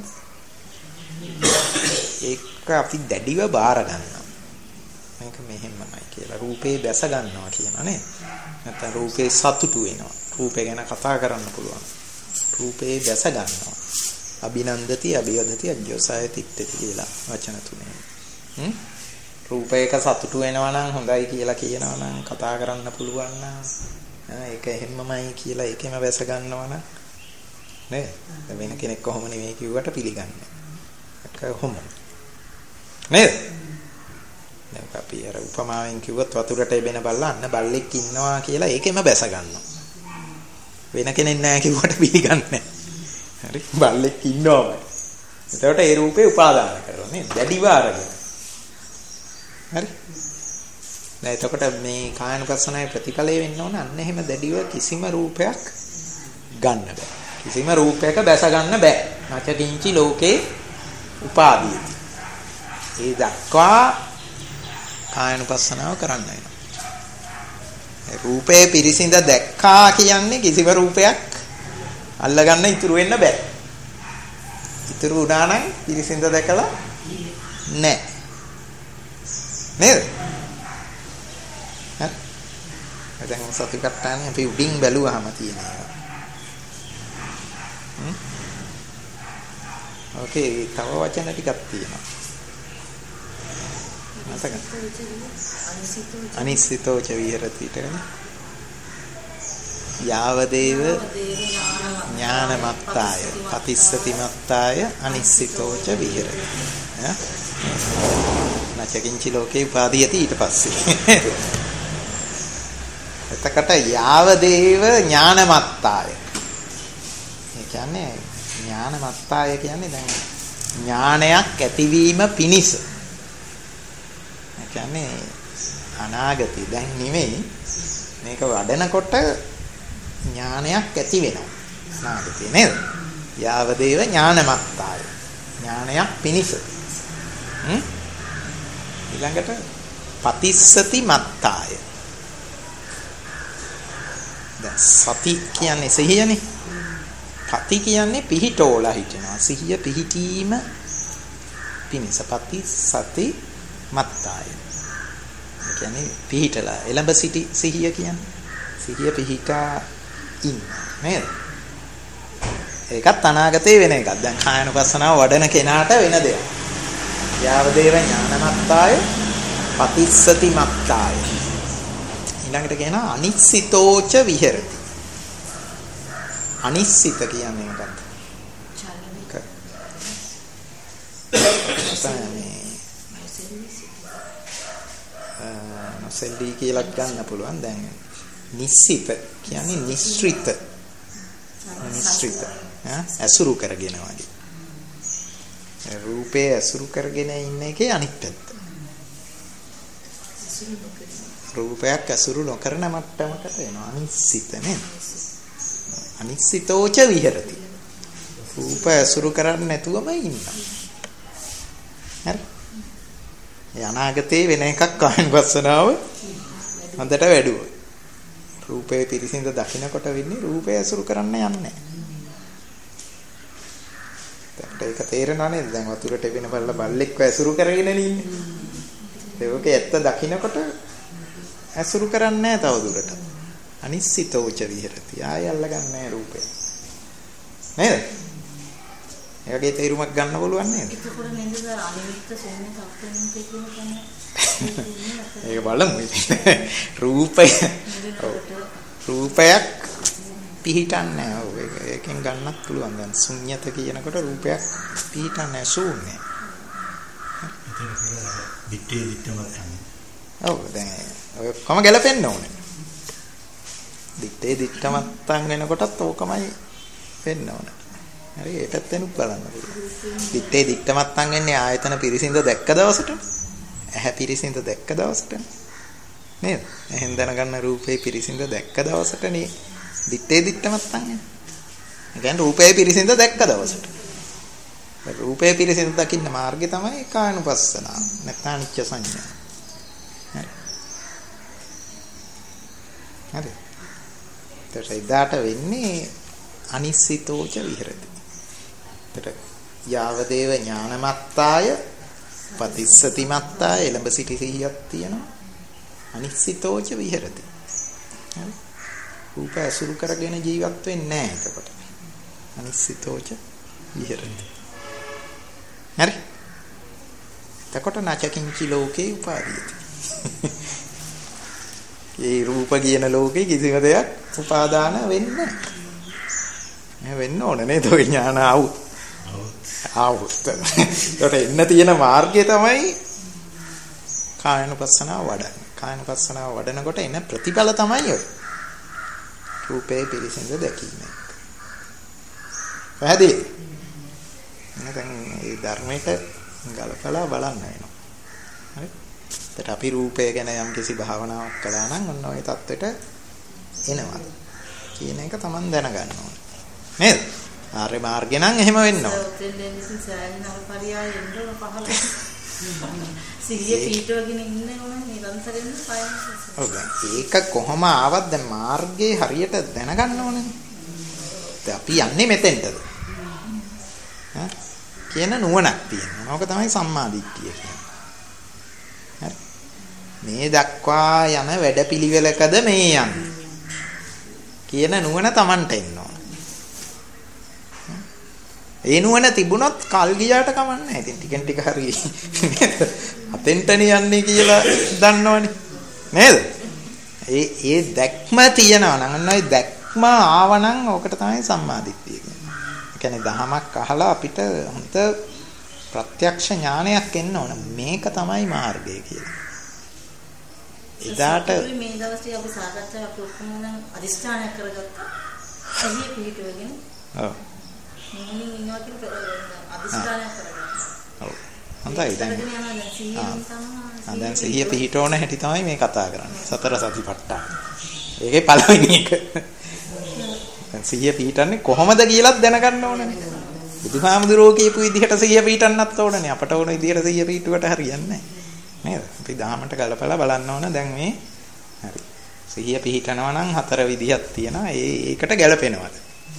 ඒක අපි දැඩිව බාර ගන්නවා. මේක මෙහෙමමයි කියලා රූපේ දැස ගන්නවා කියනවා නේද? නැත්නම් රූපේ සතුටු වෙනවා. රූපේ ගැන කතා කරන්න පුළුවන්. රූපේ දැස ගන්නවා. අභිනන්දති, අභිවදති, අජ්ජෝසාය තිත්තති කියලා වචන තුනේ. රූපයක සතුටු වෙනවා නම් හොඳයි කියලා කියනවා නම් කතා කරන්න පුළුවන් නම් ඒක එහෙමමයි කියලා ඒකෙම වැස ගන්නවා නම් නේද? වෙන කෙනෙක් කොහොම නෙමෙයි කිව්වට පිළිගන්නේ. ඒක කොහොම නේද? දැන් අපි අර උපමාවෙන් කිව්වොත් වතුරට එබෙන බල්ලා අන්න බල්ලෙක් ඉන්නවා කියලා ඒකෙම බැස ගන්නවා. වෙන කෙනෙක් නැහැ කිව්වට පිළිගන්නේ නැහැ. හරි බල්ලෙක් ඉන්නවම. එතකොට ඒ රූපේ උපාදාන කරනවා නේද? දැඩිව අරගෙන. හරි. දැන් එතකොට මේ කායानुපස්සනාවේ ප්‍රතිඵලය වෙන්න ඕන අන්න එහෙම දැඩිව කිසිම රූපයක් ගන්න බෑ. කිසිම රූපයක බැස ගන්න බෑ. නචකින්චි ලෝකේ උපාදීයති. ඒ දක්වා කායानुපස්සනාව කරන්න වෙනවා. රූපේ පිරිසිඳ දැක්කා කියන්නේ කිසිම රූපයක් අල්ලගන්න ඉතුරු වෙන්න බෑ. ඉතුරු වුණා නම් පිරිසිඳ දැකලා නැහැ. නේද? දැන් සතිපට්ඨානෙ අපි උඩින් බැලුවාම තියෙනවා. ඕකේ තව වචන ටිකක් තියෙනවා. අනිසිතෝ ච විහෙරති ඊටනේ. යාවදේව ඥානමත්තාය පතිස්සති මත්තාය අනිසිතෝ ච විහෙරති. නචකින්චි ලෝකේ උපාදීයති ඊට පස්සේ. එතකොට යාවදේව ඥානමත්තාය. ඒ කියන්නේ ඥානමත්තාය කියන්නේ දැන් ඥානයක් ඇතිවීම පිණිස. ඒ කියන්නේ අනාගතේ දැන් නෙමෙයි මේක වඩනකොට ඥානයක් ඇති වෙනවා. අනාගතේ නේද? යාවදේව ඥානමත්තාය. ඥානයක් පිණිස. ඊළඟට පතිස්සති මත්තාය. දැන් සති කියන්නේ සිහියනේ. පති කියන්නේ පිහිටෝලා හිටිනවා. සිහිය පිහිටීම පිණිස පතිස්සති මත්තාය. ඒ කියන්නේ පිහිටලා එළඹ සිටි සිහිය කියන්නේ. සිහිය පිහිටා ඉන්න නේද? ඒකත් අනාගතේ වෙන එකක්. දැන් කායानुපස්සනාව වඩන කෙනාට වෙන දෙයක්. යාවදේව ඥානමත්තාය පතිස්සති මත්තාය. ඊළඟට කියනවා අනිස්සිතෝච විහෙරති. අනිස්සිත කියන්නේ මොකක්ද? නොසෙල්ලී කියලා ගන්න පුළුවන්. දැන් නිස්සිත කියන්නේ නිස්ෘත. නිස්ෘත. ඇසුරු කරගෙන වගේ. රූපේ ඇසුරු කරගෙන ඉන්න එකේ අනිත් පැත්ත. රූපයක් ඇසුරු නොකරන මට්ටමකට එනවා අනිස්සිත නේද? අනිස්සිතෝච විහෙරති. රූප ඇසුරු කරන්නේ නැතුවම ඉන්නවා. හරි. ඒ අනාගතේ වෙන එකක් කායනුපස්සනාව හොඳට වැඩුවා. රූපේ පිරිසිඳ දකින්නකොට වෙන්නේ රූපය ඇසුරු කරන්න යන්නේ නැහැ. ඒක තේරෙනව නේද? දැන් වතුරට වෙන බල්ලෙක්ව ඇසුරු කරගෙන ඉන්නේ. ඒකේ ඇත්ත දකින්නකොට ඇසුරු කරන්නේ නැහැ තව දුරට. අනිස්සිතෝච විහෙරති. ආය අල්ලගන්නේ නැහැ රූපය. නේද? ඒකේ තේරුමක් ගන්න පුළුවන් නේද? ඒකෝර නේද අනිමිත්ත ශූන්‍ය සත්‍යයෙන් කියන්නේ. ඒක බලමු. රූපයක් පිහිටන්නේ නැහැ. ඔව් ඒකෙන් ගන්නත් පුළුවන්. දැන් ශුන්‍යත කියනකොට රූපයක් පිහිටන්නේ නැහැ ශූන්‍යයි. දිත්තේ දිත්තමත්. ඔව් දැන් ඔය කොහම ගැලපෙන්න ඕනේ. දිත්තේ දිත්තමත් වෙනකොටත් ඕකමයි වෙන්න ඕනේ. හරි ඒ පැත්තෙන් බලන්න පුළුවන්. දිත්තේ දිත්තමත් වෙන්නේ ආයතන පිරිසිඳ දැක්ක දවසට. ඇහැ පිරිසිඳ දැක්ක දවසට. නේද? එහෙන් දැනගන්න රූපේ පිරිසිඳ දැක්ක දවසට නේ දිත්තේ දිත්තමත් වෙන්නේ. ඒ කියන්නේ රූපේ පිරිසිඳ දැක්ක දවසට. රූපේ පිරිසිඳ දකින්න මාර්ගය තමයි කායනුපස්සනාව. නැත්නම් අනිච්ච සංඥා. හරි. එදාට වෙන්නේ අනිස්සිතෝච විහෙරති. යාවදේව ඥානමත්තාය පතිස්සතිමත්තාය එළඹ සිටි සිහියක් තියෙනවා. අනිස්සිතෝච විහෙරති. රූප ඇසුරු කරගෙන ජීවත් වෙන්නේ නැහැ එතකොට. අනිස්සිතෝච විහෙරති. හරි. එතකොට නචකින්චි ලෝකේ උපාදීයති. ඒ රූප කියන ලෝකේ කිසිම දෙයක් උපාදාන වෙන්නේ නැහැ. වෙන්න ඕන නේද ඔය ඥාන ආවුත්. ඒකට එන්න තියෙන මාර්ගය තමයි කායනුපස්සනාව වඩන්නේ. කායනුපස්සනාව වඩනකොට එන ප්‍රතිඵල තමයි ඔය. රූපේ පිරිසිඳ දැකීම. පැහැදිලි? නැත්නම් මේ ධර්මයට ගලපලා බලන්න වෙනවා. හරි? ඒත් අපි රූපය ගැන යම්කිසි භාවනාවක් කළා නම් ඔන්න ඔය தත්වෙට එනවා. කියන එක Taman දැනගන්න ඕනේ. නේද? ආර්ය මාර්ගය නම් එහෙම වෙන්න ඕනේ. ඒක කොහොම ආවත් දැන් මාර්ගයේ හරියට දැනගන්න ඕනේ. අපි යන්නේ මෙතෙන්ටද? කියන නුවණක් තියෙනවා. ඕක තමයි සම්මාදිට්ඨිය කියන්නේ. හරි. මේ දක්වා යන වැඩපිළිවෙලකද මේ යන්නේ? කියන නුවණ Tamanට එන්න ඕන. ඒ නුවණ තිබුණොත් කල් ගියාට කමන්නේ නැහැ. ඉතින් ටිකෙන් ටික හරි අතෙන්ටනේ යන්නේ කියලා දන්නවනේ. නේද? ඒ දැක්ම තියනවා නම් අන්න ඔය දැක්ම ආවනම් ඕකට තමයි සම්මාදිට්ඨිය කියන්නේ. ඒ කියන්නේ දහමක් අහලා අපිට හොඳ ප්‍රත්‍යක්ෂ ඥානයක් එන්න ඕන. මේක තමයි මාර්ගය කියලා. එදාට මේ දවසේ අපි සාකච්ඡා අපි ඔක්කොම නම් අදිස්ථානයක් කරගත්තා. සිහිය පිහිටුවගෙන. ඔව්. මොනින් ඉන්නවා කියලා අදිස්ථානයක් කරගත්තා. ඔව්. හොඳයි දැන්. දැන් සිහිය පිහිටවන හැටි තමයි මේ කතා කරන්නේ. සතර සතිපට්ඨාන. ඒකේ පළවෙනි එක. දැන් සිහිය පිහිටන්නේ කොහොමද කියලාත් දැනගන්න ඕනනේ. බුදුහාමුදුරුවෝ කියපු විදිහට සිහිය පිහිටන්නත් ඕනනේ. අපට ඕන විදිහට සිහිය පිහිටුවට හරියන්නේ නැහැ. නේද? අපි දහමට ගලපලා බලන්න ඕන දැන් මේ හරි. සිහිය පිහිටනවා නම් හතර විදිහක් තියෙනවා. ඒකට ගැලපෙනවද?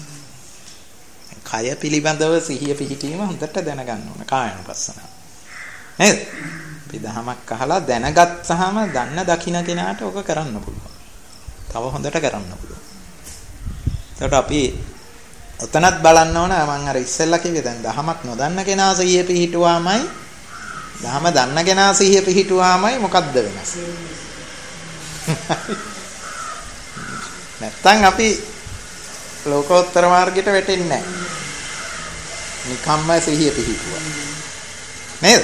කය පිළිබඳව සිහිය පිහිටීම හොඳට දැනගන්න ඕන කායනුපස්සනාව. නේද? අපි දහමක් අහලා දැනගත්තාම දන්න දකින්න කෙනාට ඕක කරන්න පුළුවන්. තව හොඳට කරන්න පුළුවන්. ඒකට අපි ඔතනත් බලන්න ඕන මම අර ඉස්සෙල්ලා කිව්වේ දැන් දහමක් නොදන්න කෙනා සිහිය පිහිටුවාමයි දහම දන්න කෙනා සිහිය පිහිටුවාමයි මොකද්ද වෙනස? නැත්තම් අපි ලෝකෝත්තර මාර්ගයට වැටෙන්නේ නැහැ. නිකම්ම සිහිය පිහිටුවා. නේද?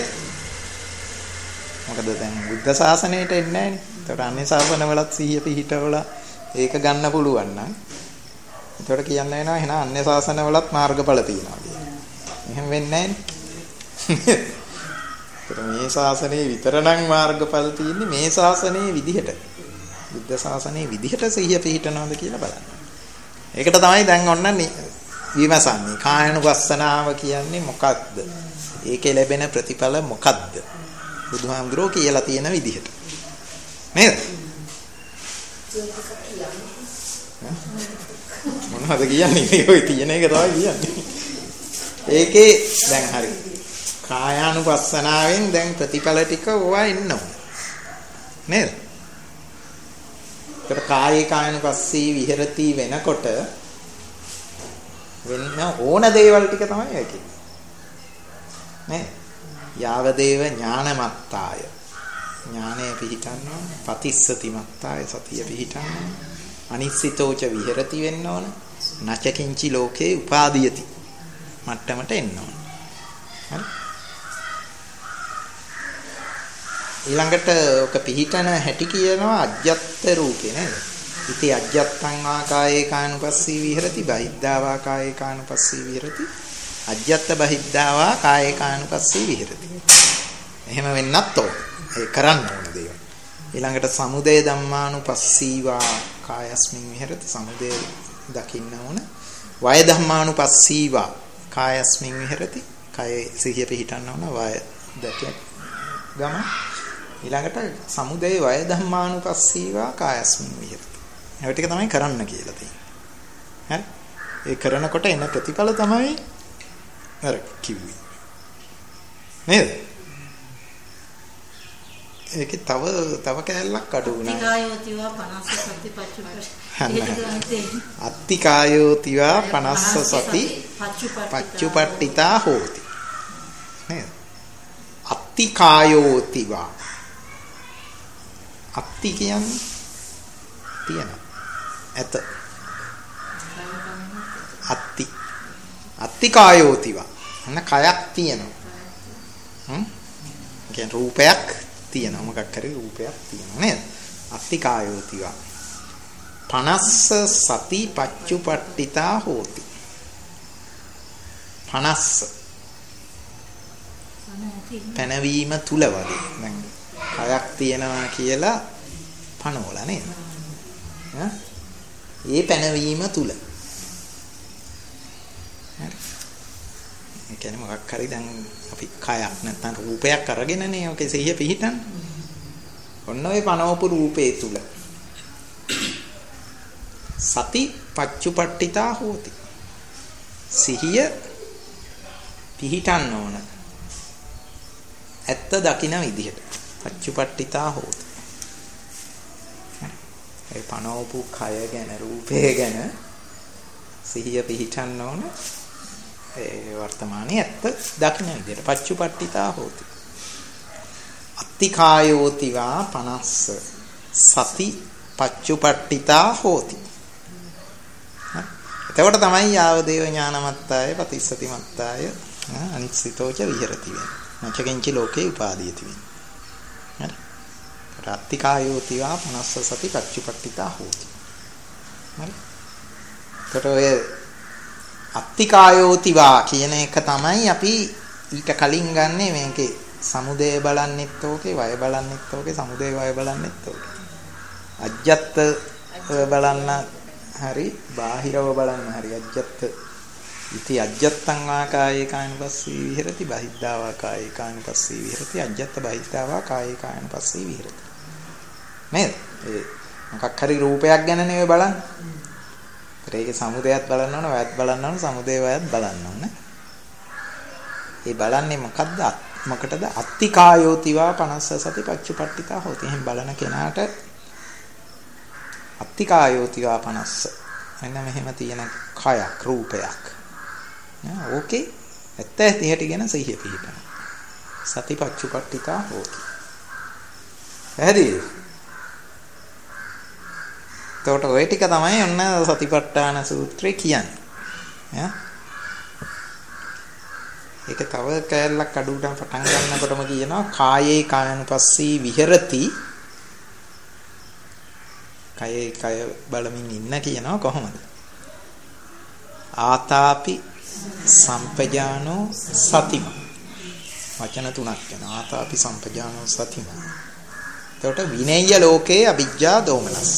මොකද දැන් බුද්ධ ශාසනයට එන්නේ නැහනේ. ඒතකොට අන්නේ ශාසනවලත් සිහිය පිහිටවලා ඒක ගන්න පුළුවන් නම් ඒතකොට කියන්න වෙනවා එහෙනම් අන්නේ ශාසනවලත් මාර්ගඵල තියෙනවා කියලා. එහෙම වෙන්නේ නැහනේ. මේ ශාසනයේ විතරනම් මාර්ගඵල තියෙන්නේ මේ ශාසනයේ විදිහට. බුද්ධ ශාසනයේ විදිහට සිහිය පිහිටනවද කියලා බලන්න. ඒකට තමයි දැන් ඔන්න විමසන්නේ. කායනුපස්සනාව කියන්නේ මොකක්ද? ඒකේ ලැබෙන ප්‍රතිඵල මොකක්ද? බුදුහාමුදුරුවෝ කියලා තියෙන විදිහට. නේද? මොනවද කියන්නේ? ඔය තියෙන එක තමයි කියන්නේ. ඒකේ දැන් හරි. කායානුපස්සනාවෙන් දැන් ප්‍රතිඵල ටික ඕවා එන්න ඕන. නේද? ඒකට කායේ කායනුපස්සී විහෙරති වෙනකොට වෙන්න ඕන දේවල් ටික තමයි ඒකේ. නේද? යාවදේව ඥානමත්තාය. ඥානය පිහිටන්නවා. පතිස්සති මත්තාය සතිය පිහිටන්නවා. අනිස්සිතෝච විහෙරති වෙන්න ඕන. නචකින්චි ලෝකේ උපාදීයති. මට්ටමට එන්න ඕන. හරි? ඊළඟට ඔක පිහිටන හැටි කියනවා අජ්ජත් රූපේ නේද? ඉති අජ්ජත්තං වාකායේ කායනුපස්සී විහෙරති බහිද්ධා වාකායේ කායනුපස්සී විහෙරති අජ්ජත්ත බහිද්ධා කායේ කායනුපස්සී විහෙරති. එහෙම වෙන්නත් ඕන. ඒ කරන්න ඕන දේවල්. ඊළඟට සමුදය ධම්මානුපස්සීවා කායස්මින් විහෙරති සමුදය දකින්න ඕන. වය ධම්මානුපස්සීවා කායස්මින් විහෙරති කායේ සිහිය පිහිටන්න ඕන වය දැක ගම. ඊළඟට සමුදය වය ධම්මානුපස්සීවා කායස්මින් විහෙරති. ඒ ටික තමයි කරන්න කියලා තියෙන්නේ. හරි? ඒ කරනකොට එන ප්‍රතිඵල තමයි අර කිව්වේ. නේද? ඒකේ තව කැලලක් අඩු වුණා. අත්තිකායෝතිවා 50 සති අත්තිකායෝතිවා 50 සති පච්චුපට්ඨිතා හෝති. නේද? අත්තිකායෝතිවා අත්ති කියන්නේ තියෙන ඇත අත්තිකායෝතිවා අන්න කයක් තියෙනවා කියන්නේ රූපයක් තියෙනවා මොකක් හරි රූපයක් තියෙනවා නේද අත්තිකායෝතිවා 50 සති පච්චුපට්ඨිතා හෝති 50 පැනවීම තුල වගේ දැන් කයක් තියෙනවා කියලා පනවලා නේද? ඒ පැනවීම තුල. හරි. ඒ කියන්නේ මොකක් හරි දැන් අපි කයක් නැත්නම් රූපයක් අරගෙනනේ ඔකේ සිහිය පිහිටන්නේ. ඔන්න ඔය පනවපු රූපේ තුල. සති පච්චුපට්ඨිතා හෝති. සිහිය පිහිටන්න ඕන. ඇත්ත දකින විදිහට. පච්චුපට්ඨිතා හෝති. ඒ පනෝපු කය ගැන රූපය ගැන සිහිය පිහිටන්න ඕන. ඒ වර්තමානයේ ඇත්ත දකින විදිහට පච්චුපට්ඨිතා හෝති. අත්තිකායෝතිවා 50 සති පච්චුපට්ඨිතා හෝති. එතකොට තමයි යාවදේව ඥානමත්තාය පතිස්සති මත්තාය අනිස්සිතෝච විහෙරති වෙන්නේ. නචකින්චි ලෝකේ උපාදීයති වෙන්නේ. හරි. රාත්තිකායෝතිවා 50 සති පච්චුපට්ඨිතා හෝති. හරි. ඒකට ඔය අත්තිකායෝතිවා කියන එක තමයි අපි ඊට කලින් ගන්නෙ මේකේ සමුදය බලන්නෙත් ඕකේ වය බලන්නෙත් ඕකේ සමුදය වය බලන්නෙත් ඕකේ. අජ්ජත් බලන්න හරි බාහිරව බලන්න හරි අජ්ජත් ඉති අජ්ජත්තං වාකායේ කායනුපස්සී විහෙරති බහිද්ධා වාකායේ කායනුපස්සී විහෙරති අජ්ජත්ත බහිද්ධා වාකායේ කායනුපස්සී විහෙරති නේද ඒ මොකක් හරි රූපයක් ගැනනේ ඔය බලන්නේ ඒකේ සමුදයත් බලන්න ඕන වයත් බලන්න ඕන සමුදය වයත් බලන්න ඕන ඒ බලන්නේ මොකද්ද මොකටද අත්තිකායෝතිවා 50 සති පච්චුපට්ඨිතා හොති එහෙන් බලන කෙනාට අත්තිකායෝතිවා 50 එන්න මෙහෙම තියෙන කයක් රූපයක් ඕකේ ඇත්ත ඇති හැටි ගැන සිහිය පිහිටන සතිපච්චුපට්ඨිතා හෝති. හරි. එතකොට ওই ටික තමයි ඔන්න සතිපට්ඨාන සූත්‍රය කියන්නේ. ඒක තව කැලලක් අඩුවටම පටන් ගන්නකොටම කියනවා කායේ කායනුපස්සී විහෙරති. කයේ කය බලමින් ඉන්න කියනවා කොහොමද? ආතාපි සම්පජානෝ සතිම. වචන තුනක් වෙනවා. ආතාපි සම්පජානෝ සතිම. එතකොට විනේය ලෝකේ අවිජ්ජා දෝමනස්ස.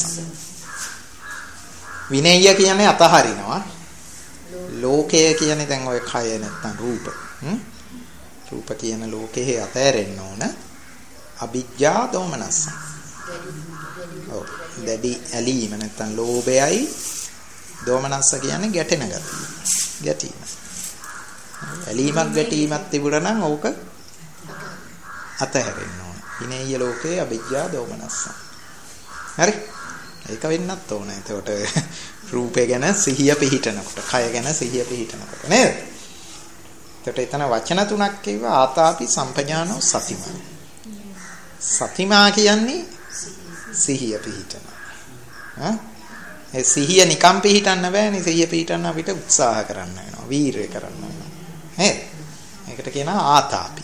විනේය කියන්නේ අතහරිනවා. ලෝකය කියන්නේ දැන් ඔය කය නැත්තම් රූප. රූප කියන ලෝකේ අතහැරෙන්න ඕන. අවිජ්ජා දෝමනස්ස. ඔව්. දැඩි ඇලීම නැත්තම් ලෝභයයි දෝමනස්ස කියන්නේ ගැටෙන ගතිය. ගැටීම. ඇලීමක් ගැටීමක් තිබුණා නම් ඕක අතහැරෙන්න ඕන. විනේය ලෝකේ අවිජ්ජා දෝමනස්ස. හරි? ඒක වෙන්නත් ඕන. එතකොට රූපය ගැන සිහිය පිහිටනකොට, කය ගැන සිහිය පිහිටනකොට නේද? එතකොට එතන වචන තුනක් කිව්වා ආතාපි සම්පජානෝ සතිමා. සතිමා කියන්නේ සිහිය පිහිටනවා. ඒ සිහිය නිකම් පිහිටන්න බෑනේ. සිහිය පිහිටන්න අපිට උත්සාහ කරන්න වෙනවා. වීරය කරන්න වෙනවා. නේද? ඒකට කියනවා ආතාපි.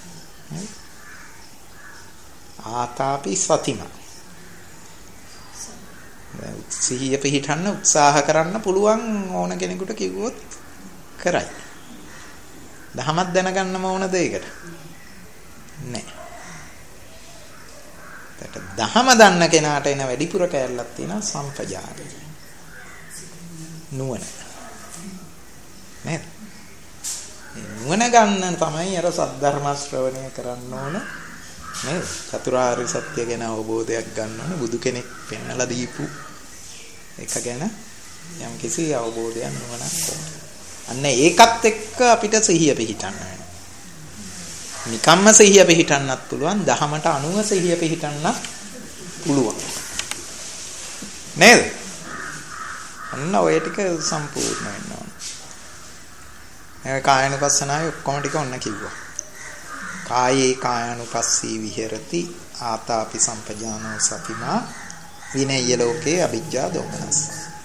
ආතාපි සතිමා. සිහිය පිහිටන්න උත්සාහ කරන්න පුළුවන් ඕන කෙනෙකුට කිව්වොත් කරයි. දහමක් දැනගන්නම ඕනද ඒකට? නෑ. දහම දන්න කෙනාට එන වැඩිපුර කැලලක් තියෙනවා සම්පජානය. නුවණ. නේද? නුවණ ගන්න තමයි අර සද්ධර්ම ශ්‍රවණය කරන්න ඕන. නේද? චතුරාර්ය සත්‍ය ගැන අවබෝධයක් ගන්න ඕන. බුදු කෙනෙක් පෙන්වලා දීපු එක ගැන යම්කිසි අවබෝධයක් නුවණක් ඕන. අන්න ඒකත් එක්ක අපිට සිහිය පිහිටන්න වෙනවා. නිකම්ම සිහිය පිහිටන්නත් පුළුවන්, දහමට අනුව සිහිය පිහිටන්නත් පුළුවන්. නේද? අන්න ඔය ටික සම්පූර්ණ වෙන්න ඕන. මේ කායනුපස්සනාවේ ඔක්කොම ටික ඔන්න කිව්වා. කායේ කායනුපස්සී විහෙරති ආතාපි සම්පජානෝ සතිමා විනේය ලෝකේ අවිජ්ජා දෝමනස්ස.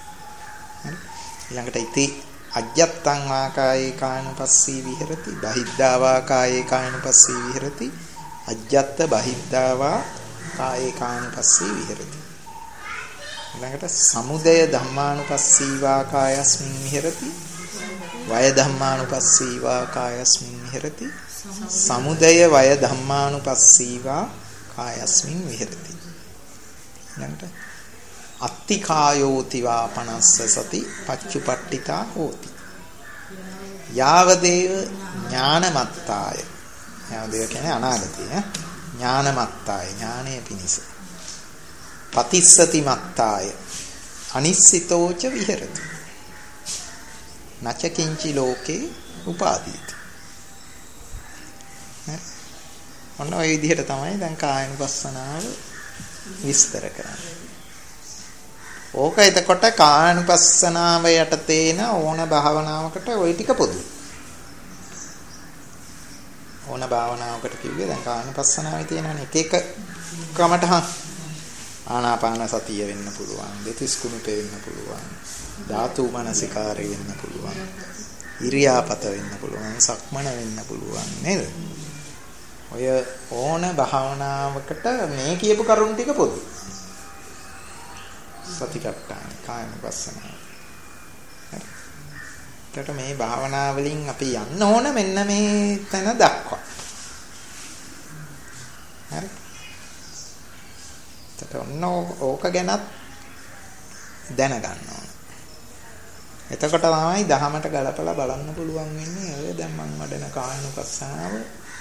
ඊළඟට ඉති අජ්ජත්තං වාකායේ කායනුපස්සී විහෙරති බහිද්ධා වාකායේ කායනුපස්සී විහෙරති අජ්ජත්ත බහිද්ධා වා කායේ කායනුපස්සී විහෙරති. ඊළඟට සමුදය ධම්මානුපස්සී වාකායස්මින් විහෙරති වය ධම්මානුපස්සී වාකායස්මින් විහෙරති සමුදය වය ධම්මානුපස්සී වාකායස්මින් විහෙරති. ඊළඟට අත්ති කායෝති වා පනස්ස සති පච්චුපට්ඨිතා හෝති යාවදේව ඥානමත්තාය. යාවදේව කියන්නේ අනාගතය. ඥානමත්තාය ඥානය පිණිස. පතිස්සති මත්තාය අනිස්සිතෝච විහෙරති නච කිංචි ලෝකේ උපාදීති. ඔන්න ඔය විදිහට තමයි දැන් කායනුපස්සනාව විස්තර කරන්නේ. ඕක එතකොට කායනුපස්සනාව යටතේන ඕන භාවනාවකට ওই ටික පොදුයි. ඕන භාවනාවකට කිව්වේ දැන් කායනුපස්සනාවේ තියෙනවනේ එක එක ක්‍රමටහන්. ආනාපාන සතිය වෙන්න පුළුවන්, දෙතිස් කුණුපේ වෙන්න පුළුවන්, ධාතු මනසිකාරය වෙන්න පුළුවන්, ඉරියාපත වෙන්න පුළුවන්, සක්මන වෙන්න පුළුවන් නේද? ඔය ඕන භාවනාවකට මේ කියපු කරුණු ටික පොදුයි. සතිපට්ඨාන කායනුපස්සනාව. හරි. එතකොට මේ භාවනා වලින් අපි යන්න ඕන මෙන්න මේ තැන දක්වා. හරි. එතකොට ඔන්න ඕක ගැනත් දැනගන්න ඕන. එතකොට තමයි දහමට ගලපලා බලන්න පුළුවන් වෙන්නේ. ඔය දැන් මම වඩන කායනුපස්සනාව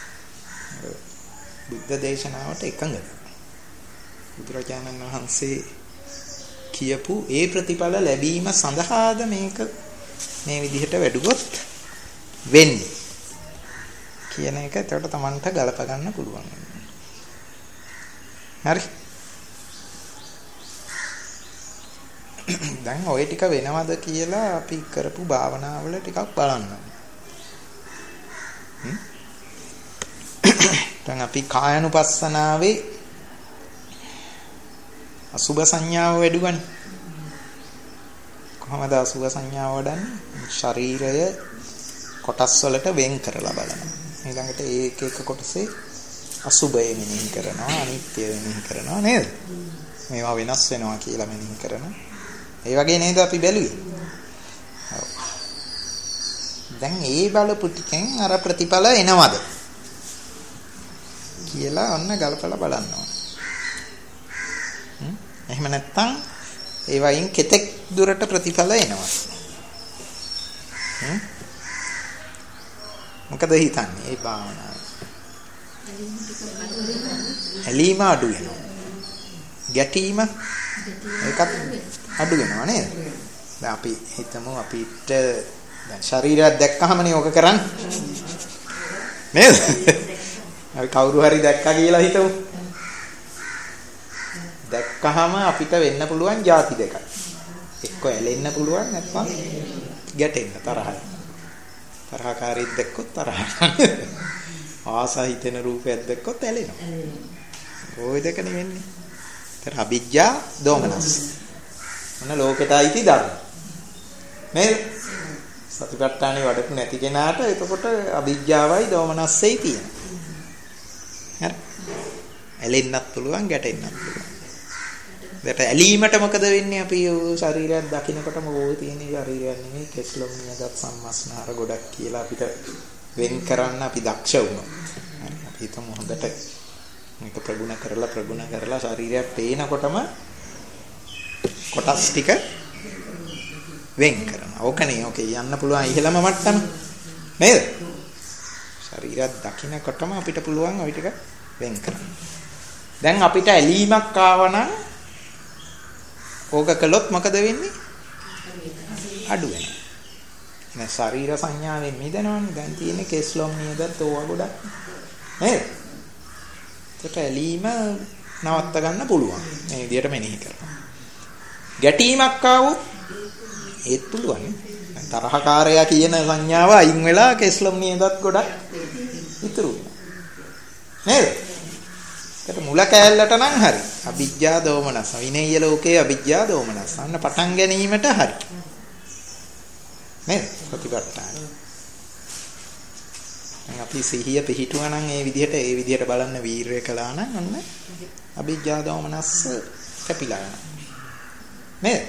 බුද්ධ දේශනාවට එකඟද? බුදුරජාණන් වහන්සේ කියපු ඒ ප්‍රතිඵල ලැබීම සඳහාද මේක මේ විදිහට වැඩුවොත් වෙන්නේ කියන එක එතකොට Tamanට ගලප ගන්න පුළුවන්. හරි. දැන් ওই ටික වෙනවද කියලා අපි කරපු භාවනාවල ටිකක් බලන්න. දැන් අපි කායනුපස්සනාවේ අසුභ සංඥාව වැඩුවනේ. කොහොමද අසුභ සංඥාව වඩන්නේ? ශරීරය කොටස් වලට වෙන් කරලා බලනවා. ඊළඟට ඒක එක කොටසේ අසුභය මෙනෙහි කරනවා, අනිත්‍ය මෙනෙහි කරනවා නේද? මේවා වෙනස් වෙනවා කියලා මෙනෙහි කරනවා. ඒ වගේ නේද අපි බැලුවේ? දැන් ඒ බලපු ටිකෙන් අර ප්‍රතිඵල එනවද කියලා ඔන්න ගලපලා බලනවා. එහෙම නැත්නම් ඒ වයින් කෙතෙක් දුරට ප්‍රතිඵල එනවා. මොකද හිතන්නේ ඒ භාවනාව? ඇලීම අඩු වෙනවා. ගැටීම ඒකත් අඩු වෙනවා නේද? දැන් අපි හිතමු අපිට දැන් ශරීරයක් දැක්කහමනේ ඕක කරන්නේ. නේද? අපි කවුරු හරි දැක්කා කියලා හිතමු. දැක්කහම අපිට වෙන්න පුළුවන් ಜಾති දෙකක්. එක්ක ඇලෙන්න පුළුවන් නැත්නම් ගැටෙන්න තරහයි. තරහකාරීත් දැක්කොත් තරහයි. ආසා හිතෙන රූපයක් දැක්කොත් ඇලෙනවා. ওই දෙක නෙවෙන්නේ. ඒතර අවිජ්ජා දෝමනස්. මොන ලෝකෙටයි ධර්ම. නේද? සතිපට්ඨානේ වඩපු නැති කෙනාට එතකොට අවිජ්ජාවයි දෝමනස්සෙයි තියෙනවා. හරි. ඇලෙන්නත් පුළුවන් ගැටෙන්නත් පුළුවන්. දැට ඇලීමට මොකද වෙන්නේ? අපි ශරීරයක් දකින්නකොටම ඕයි තියෙන ශරීරයක් නෙමෙයි කෙස්ලොම් නියදත් සම්මස්නහර ගොඩක් කියලා අපිට වෙන් කරන්න අපි දක්ෂ වුණා. හරි. අපි හිතමු හොඳට මේක ප්‍රගුණ කරලා ශරීරයක් පේනකොටම කොටස් ටික වෙන් කරනවා. ඕකනේ ඕකේ යන්න පුළුවන් ඉහළම මට්ටම. නේද? ශරීරයක් දකින්නකොටම අපිට පුළුවන් ওই ටික වෙන් කරන්න. දැන් අපිට ඇලීමක් ආවනම් ඕක කළොත් මොකද වෙන්නේ? අඩු වෙනවා. දැන් ශරීර සංඥාවෙන් මිදෙනවනේ. දැන් තියෙන්නේ කෙස්ලොම් නියදත් ඕවා ගොඩක්. නේද? ඒකට ඇලීම නවත්ත ගන්න පුළුවන්. මේ විදියට මෙනෙහි කරනවා. ගැටීමක් ආවොත් ඒත් පුළුවන්. දැන් තරහකාරයා කියන සංඥාව අයින් වෙලා කෙස්ලොම් නියදත් ගොඩක් ඉතුරු වෙනවා. නේද? ඒකට මුල කෑල්ලට නම් හරි. අවිජ්ජා දෝමනස. විනේය ලෝකේ අවිජ්ජා දෝමනස. අන්න පටන් ගැනීමට හරි. නේද? ප්‍රතිපත්තාන. දැන් අපි සිහිය පිහිටුවා නම් ඒ විදිහට බලන්න වීරය කළා නම් අන්න අවිජ්ජා දෝමනස කැපිලා යනවා. නේද?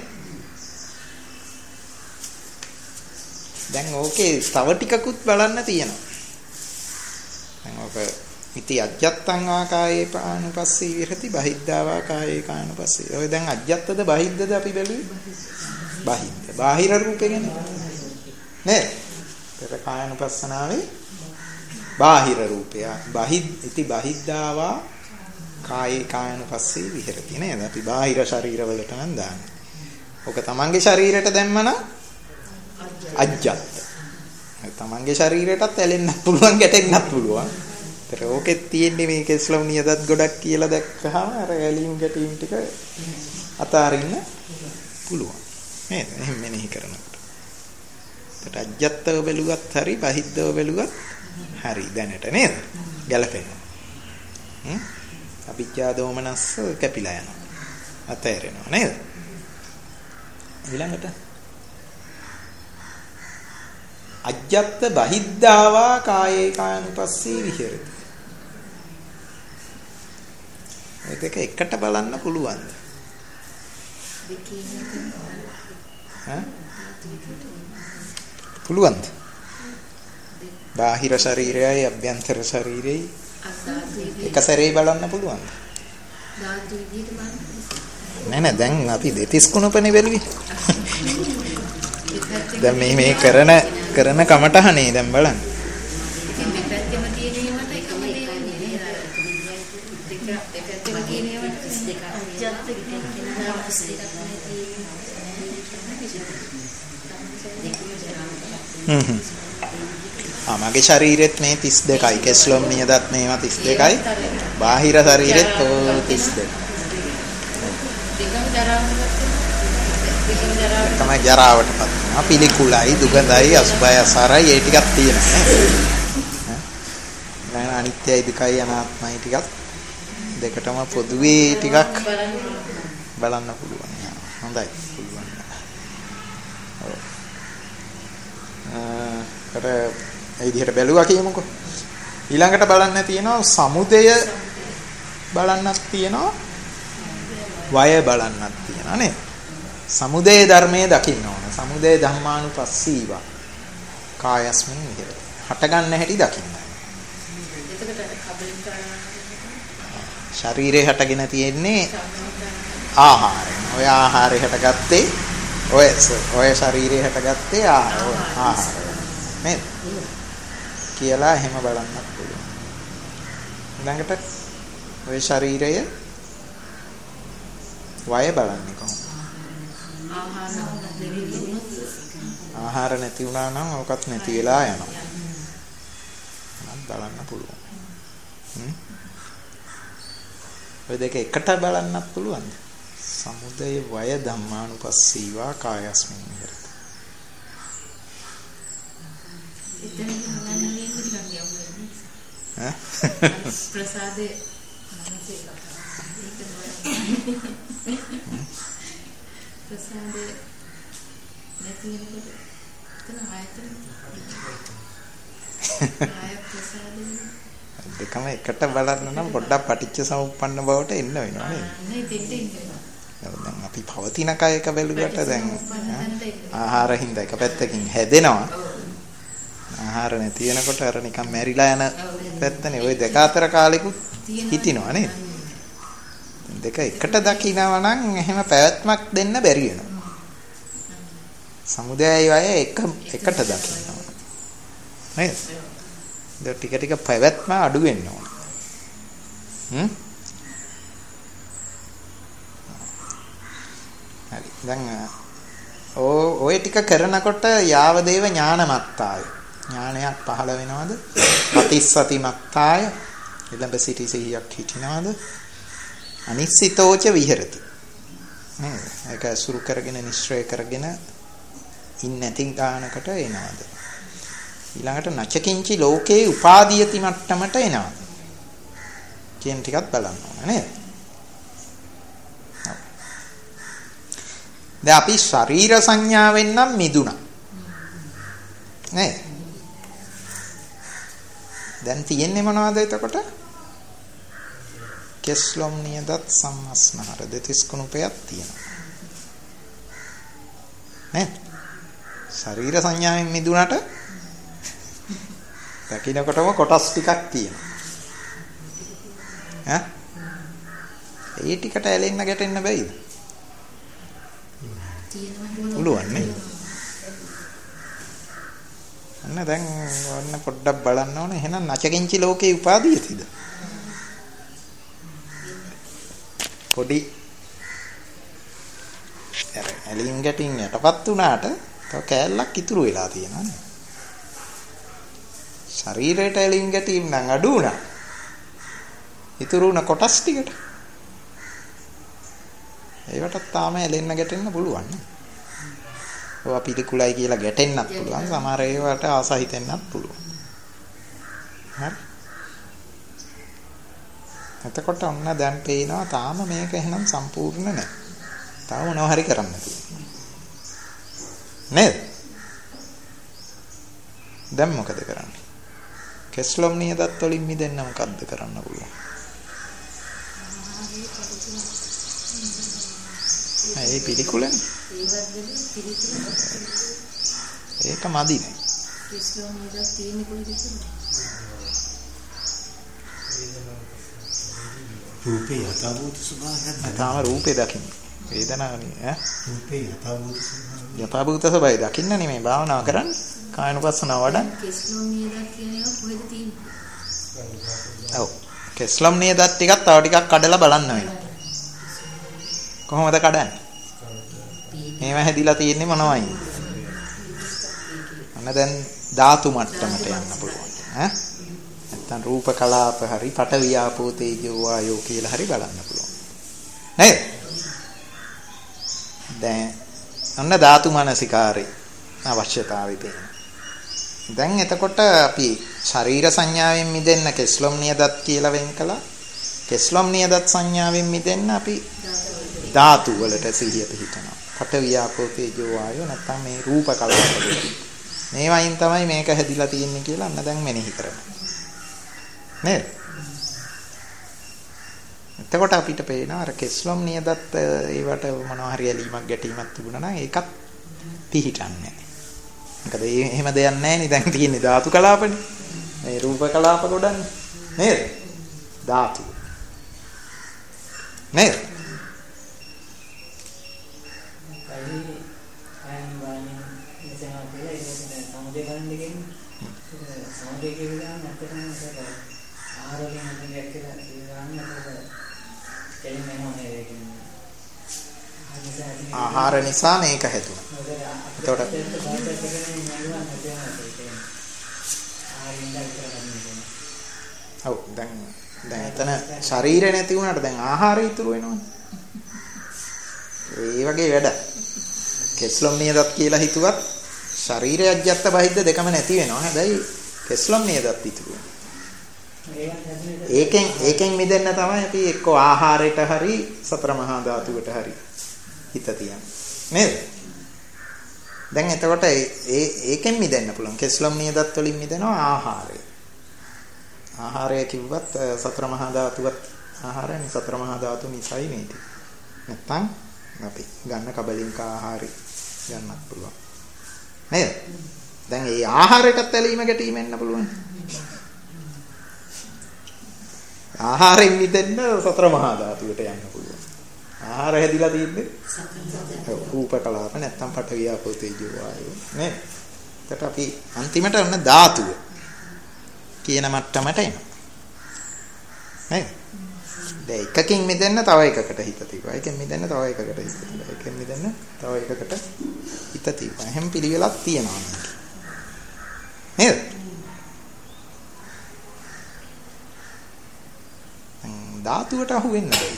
දැන් ඕකේ තව ටිකකුත් බලන්න තියෙනවා. දැන් ඕක ඉති අජ්ජත්තං ආකායේ පානුපස්සී විහෙති බහිද්ධා ආකායේ කානුපස්සී. ඔය දැන් අජ්ජත්තද බහිද්ධද අපි බැලුවේ? බහිද්ධ. බාහිර රූපේ ගැන. නේද? ඒතර කායනුපස්සනාවේ බාහිර රූපය. ඉති බහිද්ධාවා කායේ කායනුපස්සී විහෙති නේද? අපි බාහිර ශරීරවලට නම් දාන්නේ. ඔක තමන්ගේ ශරීරයට දැම්මනම් අජ්ජත්. තමන්ගේ ශරීරයටත් ඇලෙන්නත් පුළුවන් ගැටෙන්නත් පුළුවන්. ඒතර ඕකෙත් තියෙන්නේ මේ කෙස්ලොම් නියදත් ගොඩක් කියලා දැක්කහම අර ඇලීම් ගැටීම් ටික අතාරින්න පුළුවන්. නේද? එහෙම මෙනෙහි කරනකොට. ඒතර අජ්ජත්ව බැලුවත් හරි බහිද්දව බැලුවත් හරි දැනට නේද? ගැලපෙනවා. අවිජ්ජා දෝමනස්ස කැපිලා යනවා. අතෑරෙනවා නේද? ඊළඟට අජ්ජත් බහිද්ධාවා කායේ කායනුපස්සී විහෙරති. මේ දෙක එකට බලන්න පුළුවන්ද? පුළුවන්ද? බාහිර ශරීරයයි අභ්‍යන්තර ශරීරයයි එක සැරේ බලන්න පුළුවන්ද? නෑ දැන් අපි දෙතිස් කුණපනේ බැලුවේ. දැන් මේ කරන කමටහනේ දැන් බලන්න. මගේ ශරීරෙත් මේ 32යි. කෙස්ලොම් නියදත් මේවා 32යි. බාහිර ශරීරෙත් 32යි. තමයි ජරාවටපත් වෙනවා. පිළිකුලයි, දුගඳයි, අසුභයි, අසාරයි ඒ ටිකක් තියෙනවා නේ. අනිත්‍යයි, දුකයි, අනාත්මයි ටිකක් දෙකටම පොදුවේ ටිකක් බලන්න පුළුවන්. හොඳයි. පුළුවන්. කට ඒ විදිහට බැලුවා කියමුකෝ. ඊළඟට බලන්න තියෙනවා සමුදය බලන්නක් තියෙනවා. වය බලන්නක් තියෙනවා නේ. සමුදය ධර්මයේ දකින්න ඕන. සමුදය ධම්මානුපස්සීව. කායස්මින් විහෙරති. හට ගන්න හැටි දකින්න. ශරීරේ හටගෙන තියෙන්නේ ආහාරයෙන්. ඔය ආහාරය හටගත්තේ ඔය ශරීරේ හටගත්තේ ආහාරය. නේද? කියලා එහෙම බලන්නත් පුළුවන්. ඊළඟට ඔය ශරීරය වය බලන්නේ කොහොමද? ආහාර නැති වුණා නම් ඔකත් නැති වෙලා යනවා. බලන්න පුළුවන්. ඔය දෙක එකට බලන්නත් පුළුවන්ද? සමුදය වය ධම්මානුපස්සීවා කායස්මින් විහෙරති. ප්‍රසාදේ ප්‍රසාදේ නැති වෙනකොට එතන ආයතන දෙකම එකට බලන්න නම් පොඩ්ඩක් පටිච්ච සමුප්පන්න බවට එන්න වෙනවා නේද? දැන් අපි පවතින කයක බැලුවට දැන් ආහාර හින්දා එක පැත්තකින් හැදෙනවා. ආහාර නැති වෙනකොට අර නිකන් මැරිලා යන පැත්තනේ. ওই දෙක අතර කාලෙකුත් හිටිනවා නේද? දෙක එකට දකිනවා නම් එහෙම පැවැත්මක් දෙන්න බැරි වෙනවා. සමුදයයි වය එකට දකිනවා. නේද? දැන් ටික ටික පැවැත්ම අඩු වෙන්න ඕන. හරි. දැන් ඔය ටික කරනකොට යාව දේව ඥානමත්තාය. ඥානයක් පහළ වෙනවද? පතිස්සතිමත්තාය. ඊළඟ සිටි සිහියක් හිටිනවද? අනිශ්චිතෝච විහෙරති. නේද? ඒක අසුරු කරගෙන නිශ්චය කරගෙන ඉන්නේ නැති ගානකට එනවද? ඊළඟට නචකින්චි ලෝකේ උපාදීයති මට්ටමට එනවා. කියන ටිකත් බලන්න ඕන නේද? දැන් අපි ශරීර සංඥාවෙන් නම් මිදුණා. නේද? දැන් තියෙන්නේ මොනවද එතකොට? කෙස්ලොම් නියදත් සම්මස්නහර දෙතිස් කුණුපයක් තියෙනවා. නේද? ශරීර සංඥාවෙන් මිදුණාට දකින්නකොටම කොටස් ටිකක් තියෙනවා. ඒ ටිකට ඇලෙන්න ගැටෙන්න බැයිද? පුළුවන් නේ. අන්න දැන් ඔන්න පොඩ්ඩක් බලන්න ඕනේ. එහෙනම් නචකින්චි ලෝකේ උපාදීයතිද? පොඩි ඇලින් ගැටින් යටපත් වුණාට තව කෑල්ලක් ඉතුරු වෙලා තියෙනවා නේ. ශරීරයට ඇලින් ගැටීම් නම් අඩු වුණා. ඉතුරු වුණ කොටස් ටිකට. ඒකට තාම ඇලෙන්න ගැටෙන්න පුළුවන් නේ. ඔය පිළිකුලයි කියලා ගැටෙන්නත් පුළුවන්. සමහර ඒවාට ආස හිතෙන්නත් පුළුවන්. හරි. එතකොට ඔන්න දැන් පේනවා තාම මේක එහෙනම් සම්පූර්ණ නැහැ. තව මොනවා හරි කරන්න තියෙනවා. නේද? දැන් මොකද කරන්නේ? කෙස්ලොම් නියදත් වලින් මිදෙන්න මොකද්ද කරන්න පුළුවන්? ඒ පිළිකුලනේ. ඒක මදිනේ. කෙස්ලොම් නියදත් තියෙන්නේ කොහෙද කියලා? රූපේ යථාභූත ස්වභාවය. තාම රූපේ දකින්න. වේදනාවනේ රූපේ යථාභූත ස්වභාවය. යථාභූත ස්වභාවය දකින්න නෙමෙයි භාවනා කරන්නේ. කායනුපස්සනාව වඩන්න. කෙස්ලොම් නියදත් කියන ඒවා කොහෙද තියෙන්නේ? ඔව්. කෙස්ලොම් නියදත් ටිකක් තව ටිකක් කඩලා බලන්න වෙනවා. කොහොමද කඩන්නේ? මේව හැදිලා තියෙන්නේ මොනවයිද? අන්න දැන් ධාතු මට්ටමට යන්න පුළුවන්. නැත්තම් රූප කලාප හරි පඨවි ආපෝ තේජෝ වායෝ කියලා හරි බලන්න පුළුවන්. නේද? දැන් අන්න ධාතු මනසිකාරේ අවශ්‍යතාවය තියෙනවා. දැන් එතකොට අපි ශරීර සංඥාවෙන් මිදෙන්න කෙස්ලොම් නියදත් කියලා වෙන් කළා. කෙස්ලොම් නියදත් සංඥාවෙන් මිදෙන්න අපි ධාතු වලට සිහිය පිහිටනවා. පඨවි ආපෝ තේජෝ වායෝ නැත්නම් මේ රූප කලාප ගොඩ. මේවයින් තමයි මේක හැදිලා තියෙන්නේ කියලා අන්න දැන් මෙනෙහි කරනවා. නේද? එතකොට අපිට පේනවා අර කෙස්ලොම් නියදත් ඒවට මොනවා හරි ඇලීමක් ගැටීමක් තිබුණා නම් ඒකත් පිහිටන්නේ නැහැ. මොකද එහෙම දෙයක් නැහැ නේ දැන් තියෙන්නේ ධාතු කලාපනේ. මේ රූප කලාප ගොඩන්නේ. නේද? ධාතු. නේද? ආහාර නිසා මේක හැදුණා. එතකොට ඔව් දැන් එතන ශරීරය නැති වුණාට දැන් ආහාරය ඉතුරු වෙනවනේ. ඒ වගේ වැඩ. කෙස්ලොම් නියදත් කියලා හිතුවත් ශරීරය අජ්ජත් බහිද්ද දෙකම නැති වෙනවා. හැබැයි කෙස්ලොම් නියදත් ඉතුරු වෙනවා. ඒකෙන් මිදෙන්න තමයි අපි එක්ක ආහාරයට හරි සතර මහා ධාතුවට හරි හිත තියන්නේ. නේද? දැන් එතකොට ඒකෙන් මිදෙන්න පුළුවන්. කෙස්ලොම් නියදත් වලින් මිදෙනවා ආහාරය. ආහාරය කිව්වත් සතර මහා ධාතුවත් ආහාරයනේ සතර මහා ධාතු නිසයි මේක. නැත්තම් අපි ගන්න කබලින්ක ආහාරي ගන්නත් පුළුවන්. නේද? දැන් මේ ආහාරයටත් ඇලීම ගැටීම එන්න පුළුවන්. ආහාරයෙන් මිදෙන්න සතර මහා ධාතුවට යන්න පුළුවන්. ආහාර හැදිලා තියෙන්නේ රූප කලාප නැත්තම් පඨවි ආපෝ තේජෝ වායෝ නේද? එතකොට අපි අන්තිමට ඔන්න ධාතුව කියන මට්ටමට එනවා. නේද? දැන් එකකින් මිදෙන්න තව එකකට හිත තියනවා. එකෙන් මිදෙන්න තව එකකට හිත තියනවා. එකෙන් මිදෙන්න තව එකකට හිත තියනවා. එහෙම පිළිවෙලක් තියෙනවා මේක. නේද? ධාතුවට අහු වෙන්න බැයි.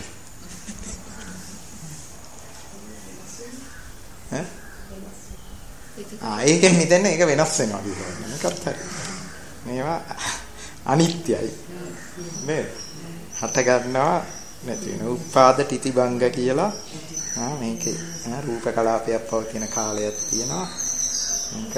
ඒකෙන් මිදෙන්න ඒක වෙනස් වෙනවා කියලා. මේකත් හරි. මේවා අනිත්‍යයි. නේද? හට ගන්නවා නැති වෙන උපාද තිතිබංග කියලා මේකේ රූප කලාපයක් පවතින කාලයක් තියෙනවා. මේක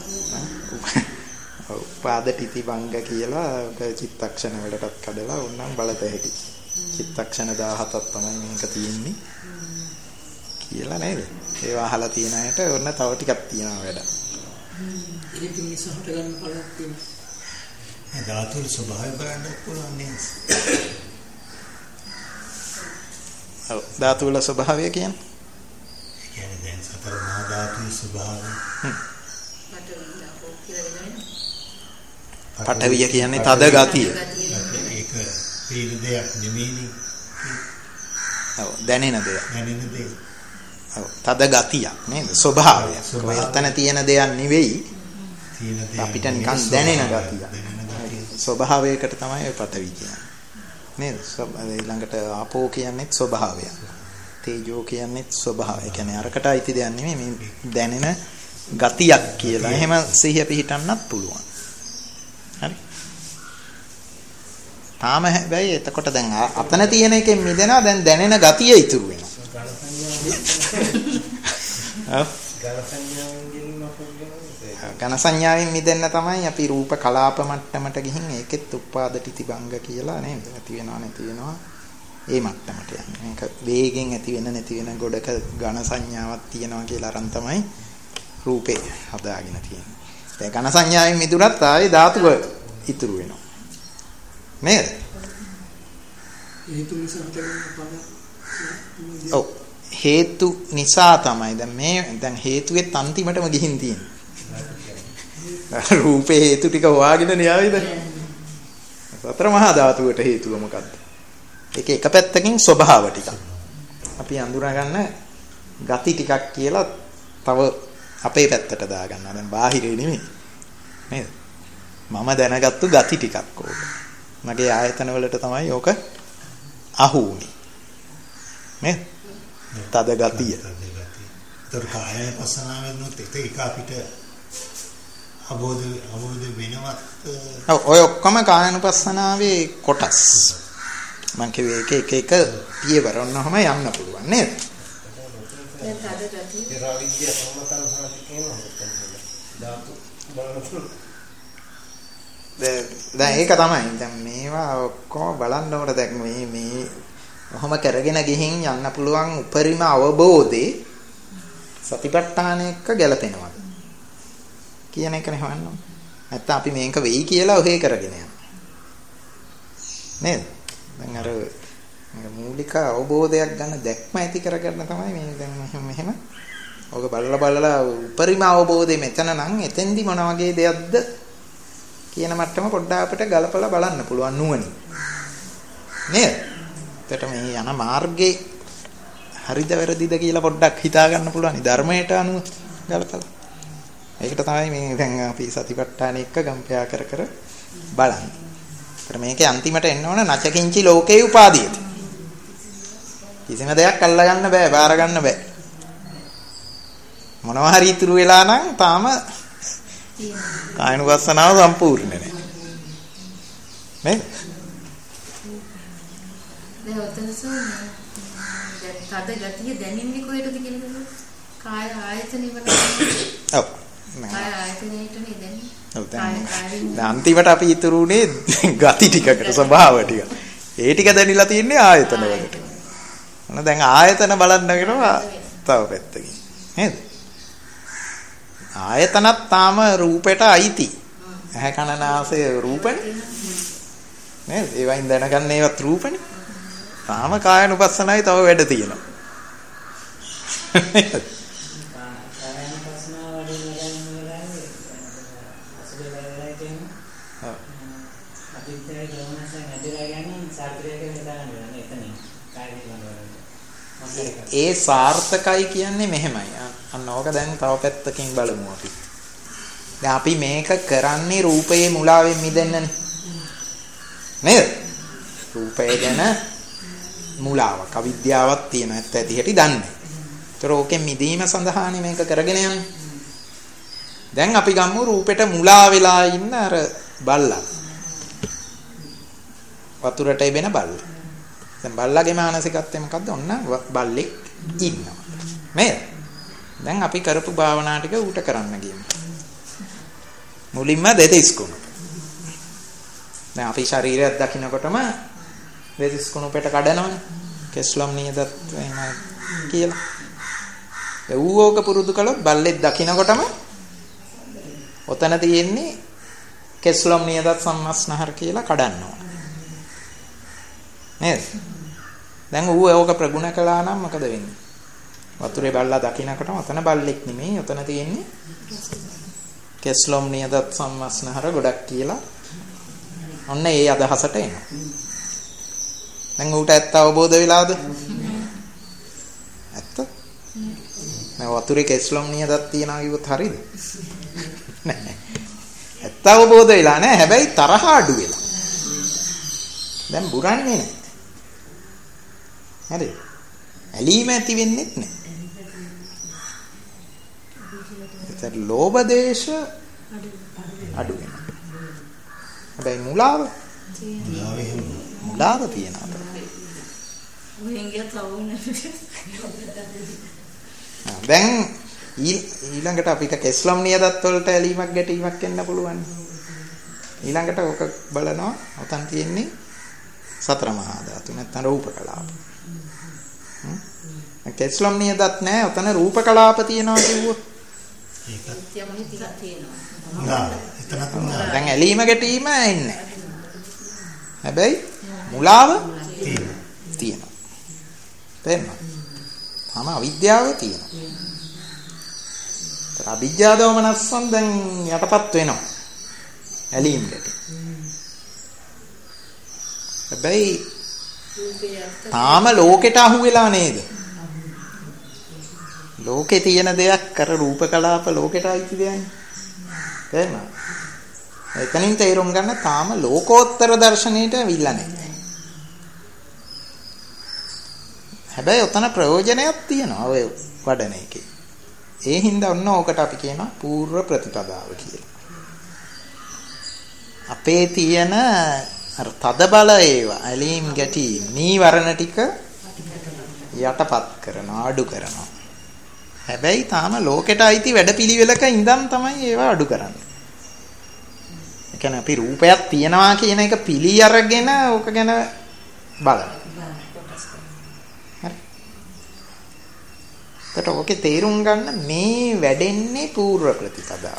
උපාද තිතිබංග කියලා චිත්තක්ෂණ වලටත් කඩලා උන්නම් බලත හැකි. චිත්තක්ෂණ 17ක් තමයි මේක තියෙන්නේ කියලා නේද? ඒවා අහලා තියෙන අයට ඔන්න තව ටිකක් තියෙනවා වැඩ. ඒක මිනිස්සුන්ට ගන්න බලයක් තියෙනවා. ඒ ධාතුවේ ස්වභාවය බලන්න පුළුවන් නේද? ඔව් ධාතු වල ස්වභාවය කියන්නේ? කියන්නේ දැන් සතර මහා ධාතුවේ ස්වභාවය. පඨවිය කියන්නේ තද ගතිය. ඒක පීන දෙයක් නෙමෙයිනේ. ඔව් දැනෙන දෙයක්. දැනෙන දෙයක්. ඔව් තද ගතියක් නේද? ස්වභාවය. ඔය අතන තියෙන දෙයක් නෙවෙයි. තියෙන දෙයක් අපිට නිකන් දැනෙන ගතිය. ස්වභාවයකට තමයි ඔය පඨවි කියන්නේ. නේද? ඊළඟට ආපෝ කියන්නේත් ස්වභාවය. තේජෝ කියන්නේත් ස්වභාවය. ඒ කියන්නේ අරකට අයිති දෙයක් නෙමෙයි මේ දැනෙන ගතියක් කියලා. එහෙම සිහිය පිහිටන්නත් පුළුවන්. හරි. තාම හැබැයි එතකොට දැන් අතන තියෙන එකෙන් මිදෙනවා දැන් දැනෙන ගතිය ඉතුරු වෙනවා. ඝන සංඥාවෙන් මිදෙන්න තමයි අපි රූප කලාප මට්ටමට ගිහින් ඒකෙත් උපාද තිතිබංග කියලා නේද? ඇති වෙනවා නැති වෙනවා ඒ මට්ටමට යන්නේ. මේක වේගෙන් ඇති වෙන නැති වෙන ගොඩක ඝන සංඥාවක් තියෙනවා කියලා අරන් තමයි රූපේ හදාගෙන තියෙන්නේ. දැන් ඝන සංඥාවෙන් මිදුණත් ආයේ ධාතුව ඉතුරු වෙනවා. නේද? හේතු නිසා ඔව් හේතු නිසා තමයි දැන් හේතුවෙත් අන්තිමටම ගිහින් තියෙන්නේ. රූපේ හේතු ටික හොයාගෙන න්යායද? සතර මහා ධාතුවට හේතුව මොකද්ද? ඒක එක පැත්තකින් ස්වභාව ටිකක්. අපි අඳුනා ගන්න ගති ටිකක් කියලා තව අපේ පැත්තට දාගන්නවා. දැන් බාහිරේ නෙමෙයි. නේද? මම දැනගත්තු ගති ටිකක් ඕක. මගේ ආයතන වලට තමයි ඕක අහු වුනේ. නේද? තද ගතිය. ඒතර කාය පස්සනාවෙන්නොත් ඒක අපිට අවබෝධ වෙනවත්. ඔය ඔක්කොම කායනුපස්සනාවේ කොටස්. මම කියවේ එක පියවර ඔන්නවම යන්න පුළුවන් නේද? තද ගතිය. ඒ රාවිද්‍ය සම්මතන සාති කියනවා ධාතු බලන දැන් ඒක තමයි. දැන් මේවා ඔක්කොම බලන්න ඕන. දැන් මේ ඔහොම කරගෙන ගිහින් යන්න පුළුවන් උපරිම අවබෝධේ සතිපට්ඨාන එක්ක ගැලපෙනවා කියන එකනේ හොයන්න ඕන. නැත්නම් අපි මේක වෙයි කියලා ඔහේ කරගෙන යනවා. නේද? දැන් අර මූලික අවබෝධයක් ගන්න දැක්ම ඇති කරගන්න තමයි මේ දැන් මෙහෙම. ඔක බලලා උපරිම අවබෝධය මෙතන නම් එතෙන්දි මොන වගේ දෙයක්ද කියන මට්ටම පොඩ්ඩක් අපිට ගලපලා බලන්න පුළුවන් නුවණින්. නේද? එතකොට මේ යන මාර්ගේ හරිද වැරදිද කියලා පොඩ්ඩක් හිතා ගන්න පුළුවන් ධර්මයට අනුව ගලපලා. ඒකට තමයි මේ දැන් අපි සතිපට්ඨාන එක්ක ගම්පයා කර බලන්නේ. ඒකට මේකේ අන්තිමට එන්න ඕන නචකින්චි ලෝකේ උපාදීයති. කිසිම දෙයක් අල්ලා ගන්න බෑ, බාර ගන්න බෑ. මොනවා හරි ඉතුරු වෙලා නම් තාම කායනුපස්සනාව සම්පූර්ණ නැහැ. නේද? දැන් ඔතනසෝ තද ගතිය දැනෙන්නේ කොහෙටද කියලාද? කාය ආයතනෙ වල. ඔව්. කාය ආයතනෙටනේ දැනෙන්නේ. ඔව් දැන් අන්තිමට අපි ඉතුරු උනේ ගති ටිකකට ස්වභාව ටික. ඒ ටික දැනිලා තින්නේ ආයතන වලට. මොන දැන් ආයතන බලන්න කියනවා තව පැත්තකින්. නේද? ආයතනත් තාම රූපයට අයිති. ඇහැ කන නාසය රූපනේ. නේද? ඒවයින් දැනගන්න ඒවත් රූපනේ. තාම කායනුපස්සනයි තව වැඩ තියෙනවා. ඒ සාර්ථකයි කියන්නේ මෙහෙමයි. අන්න ඕක දැන් තව පැත්තකින් බලමු අපි. දැන් අපි මේක කරන්නේ රූපයේ මුලාවෙන් මිදෙන්නනේ. නේද? රූපය ගැන මුලාවක්, අවිද්‍යාවක් තියෙන ඇත්ත ඇති හැටි දන්නේ. ඒතර ඕකෙන් මිදීම සඳහානේ මේක කරගෙන යන්නේ. දැන් අපි ගමු රූපෙට මුලා වෙලා ඉන්න අර බල්ලා. වතුරට එබෙන බල්ලා. දැන් බල්ලාගේ මානසිකත්වය මොකද්ද? ඔන්න බල්ලෙක් ඉන්නවා. නේද? දැන් අපි කරපු භාවනා ටික ඌට කරන්න ගියමු. මුලින්ම දෙතිස් කුණු. දැන් අපි ශරීරයක් දකින්නකොටම දෙතිස් කුණුපෙට කඩනවනේ. කෙස්ලොම් නියදත් එහෙම කියලා. ඒ ඌෝක පුරුදු කළොත් බල්ලෙක් දකින්නකොටම ඔතන තියෙන්නේ කෙස්ලොම් නියදත් සම්මස්නහර කියලා කඩන්නවා. නේද? දැන් ඌ ඒක ප්‍රගුණ කළා නම් මොකද වෙන්නේ? වතුරේ බල්ලා දකින්නකොටම ඔතන බල්ලෙක් නෙමෙයි, ඔතන තියෙන්නේ කෙස්ලොම් නියදත් සම්මස්නහර ගොඩක් කියලා. ඔන්න ඒ අදහසට එනවා. දැන් ඌට ඇත්ත අවබෝධ වෙලාද? ඇත්ත? මේ වතුරේ කෙස්ලොම් නියදත් තියනවා කිව්වොත් හරියද? නෑ. ඇත්ත අවබෝධ වෙලා නෑ. හැබැයි තරහ අඩු වෙලා. දැන් බුරන්නේ නෑ. හරි. ඇලීම ඇති වෙන්නේ නැහැ. ඒතර ලෝභ දේශ අඩු වෙනවා. හැබැයි මුලාව තියෙනවා. දැන් ඊළඟට අපිට කෙස්ලම් නියදත් වලට ඇලීමක් ගැටීමක් එන්න පුළුවන්. ඊළඟට ඔක බලනවා. ඔතන තියෙන්නේ සතර මහා ධාතු නැත්නම් රූප කලාප. කෙස්ලම් නියදත් නැහැ. ඔතන රූප කලාප තියෙනවා කිව්වොත් ඒකත් තියෙනවා. දැන් ඇලීම ගැටීම එන්නේ. හැබැයි මුලාව තියෙනවා. තේරෙනවද? තම අවිද්‍යාව තියෙනවා. ඒතර අවිද්‍යාව දෝමනස්සන් දැන් යටපත් වෙනවා. ඇලීම ගැටීම. හැබැයි තාම ලෝකෙට අහු වෙලා නේද? ලෝකේ තියෙන දෙයක් කර රූප කලාප ලෝකෙට අයිති දෙයක්නේ. තේරෙනවද? එතනින් තේරුම් ගන්න තාම ලෝකෝත්තර දර්ශනයට අවිල්ලා නැහැ. හැබැයි ඔතන ප්‍රයෝජනයක් තියෙනවා ඔය වඩන එකේ. ඒ හින්දා ඔන්න ඕකට අපි කියනවා පූර්ව ප්‍රතිපදාව කියලා. අපේ තියෙන අර තද බල ඒවා ඇලීම් ගැටීම් නීවරණ ටික යටපත් කරනවා, අඩු කරනවා. හැබැයි තාම ලෝකෙට අයිති වැඩපිළිවෙලක ඉඳන් තමයි ඒවා අඩු කරන්නේ. ඒ කියන්නේ අපි රූපයක් තියනවා කියන එක පිළි අරගෙන ඕක ගැන බලන්න. හරි. ඒකට ඕකේ තේරුම් ගන්න මේ වැඩෙන්නේ පූර්ව ප්‍රතිපදාව.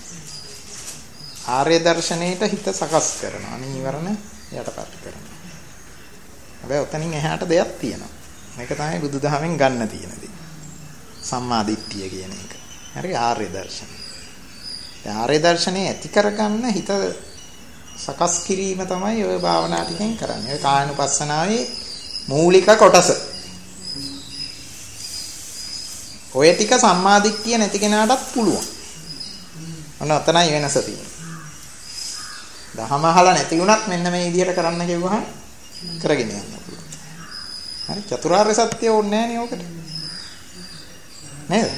ආර්ය දර්ශනයේට හිත සකස් කරනවා. නීවරණ යටපත් කරනවා. හැබැයි ඔතනින් එහාට දෙයක් තියෙනවා. මේක තමයි බුදුදහමෙන් ගන්න තියෙන දේ. සම්මා දිට්ඨිය කියන එක. හරි ආර්ය දර්ශනය. ඒ ආර්ය දර්ශනේ ඇති කරගන්න හිත සකස් කිරීම තමයි ඔය භාවනා ටිකෙන් කරන්නේ. ඔය කායනුපස්සනාවේ මූලික කොටස. ඔය ටික සම්මා දිට්ඨිය නැති කෙනාටත් පුළුවන්. ඔන්න ඔතනයි වෙනස තියෙන්නේ. දහම අහලා නැති වුණත් මෙන්න මේ විදිහට කරන්න කිව්වහම කරගෙන යන්න පුළුවන්. හරි චතුරාර්ය සත්‍ය ඕනේ නැහැ නේ ඔකට. නේද?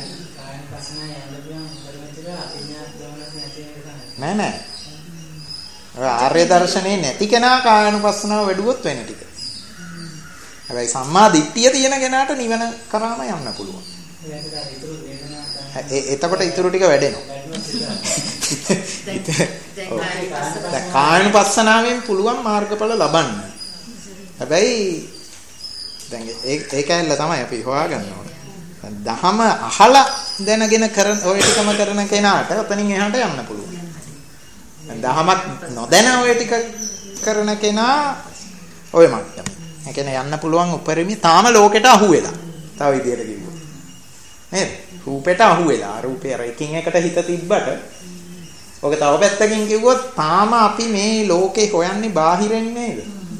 නෑ. ඔය ආර්ය දර්ශනේ නැති කෙනා කායනුපස්සනාව වැඩුවොත් වෙන ටික. හැබැයි සම්මා දිට්ඨිය තියෙන කෙනාට නිවන කරාම යන්න පුළුවන්. එතකොට ඊටු ටික වැඩෙනවා. දැන් කායනුපස්සනාවෙන් පුළුවන් මාර්ගඵල ලබන්න. හැබැයි දැන් ඒකැල්ල තමයි අපි හොයාගන්න ඕනේ. දහම අහලා දැනගෙන කරන ඔය ටිකම කරන කෙනාට ඔතනින් එහාට යන්න පුළුවන්. දහමක් නොදැන ඔය ටික කරන කෙනා ඔය මට්ටම. ඒ කියන්නේ යන්න පුළුවන් උපරිමයි තාම ලෝකෙට අහු වෙලා. තව විදියට කිව්වොත්. නේද? රූපෙට අහු වෙලා. රූපේ අර එකින් එකට හිත තිබ්බට ඔක තව පැත්තකින් කිව්වොත් තාම අපි මේ ලෝකේ හොයන්නේ බාහිරින් නේද?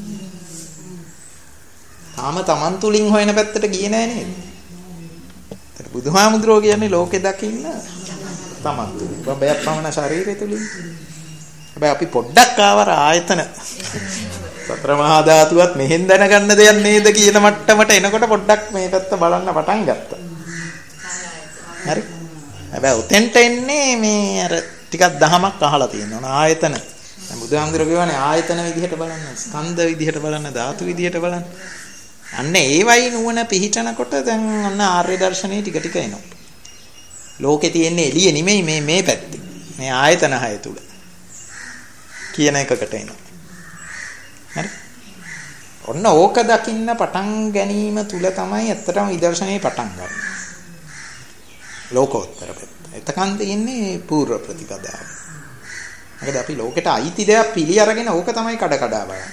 තාම Taman තුලින් හොයන පැත්තට ගියේ නෑ නේද? ඒත් බුදුහාමුදුරුවෝ කියන්නේ ලෝකේ දකින්න Taman තුලින්. බබයක් පමණ ශරීරය තුලින්. හැබැයි අපි පොඩ්ඩක් ආවර ආයතන සතර මහා ධාතුවත් මෙහෙන් දැනගන්න දෙයක් නේද කියන මට්ටමට එනකොට පොඩ්ඩක් මේ පැත්ත බලන්න පටන් ගත්තා. හරි. හැබැයි උතෙන්ට එන්නේ මේ අර ටිකක් දහමක් අහලා තියෙනවා. ආයතන. දැන් බුදුහාමුදුරුවෝ කියවනේ ආයතන විදිහට බලන්න, ස්කන්ධ විදිහට බලන්න, ධාතු විදිහට බලන්න. අන්න ඒවයි නුවණ පිහිටනකොට දැන් අන්න ආර්ය දර්ශනේ ටික ටික එනවා. ලෝකේ තියෙන්නේ එළිය නෙමෙයි මේ පැත්තේ. මේ ආයතන හය තුල. කියන එකකට එනවා. හරි. ඔන්න ඕක දකින්න පටන් ගැනීම තුල තමයි ඇත්තටම විදර්ශනේ පටන් ගන්න. ලෝකෝත්තර පැත්ත. එතකන් තියෙන්නේ පූර්ව ප්‍රතිපදාව. මොකද අපි ලෝකෙට අයිති දෙයක් පිළි අරගෙන ඕක තමයි කඩ කඩා බලන්නේ.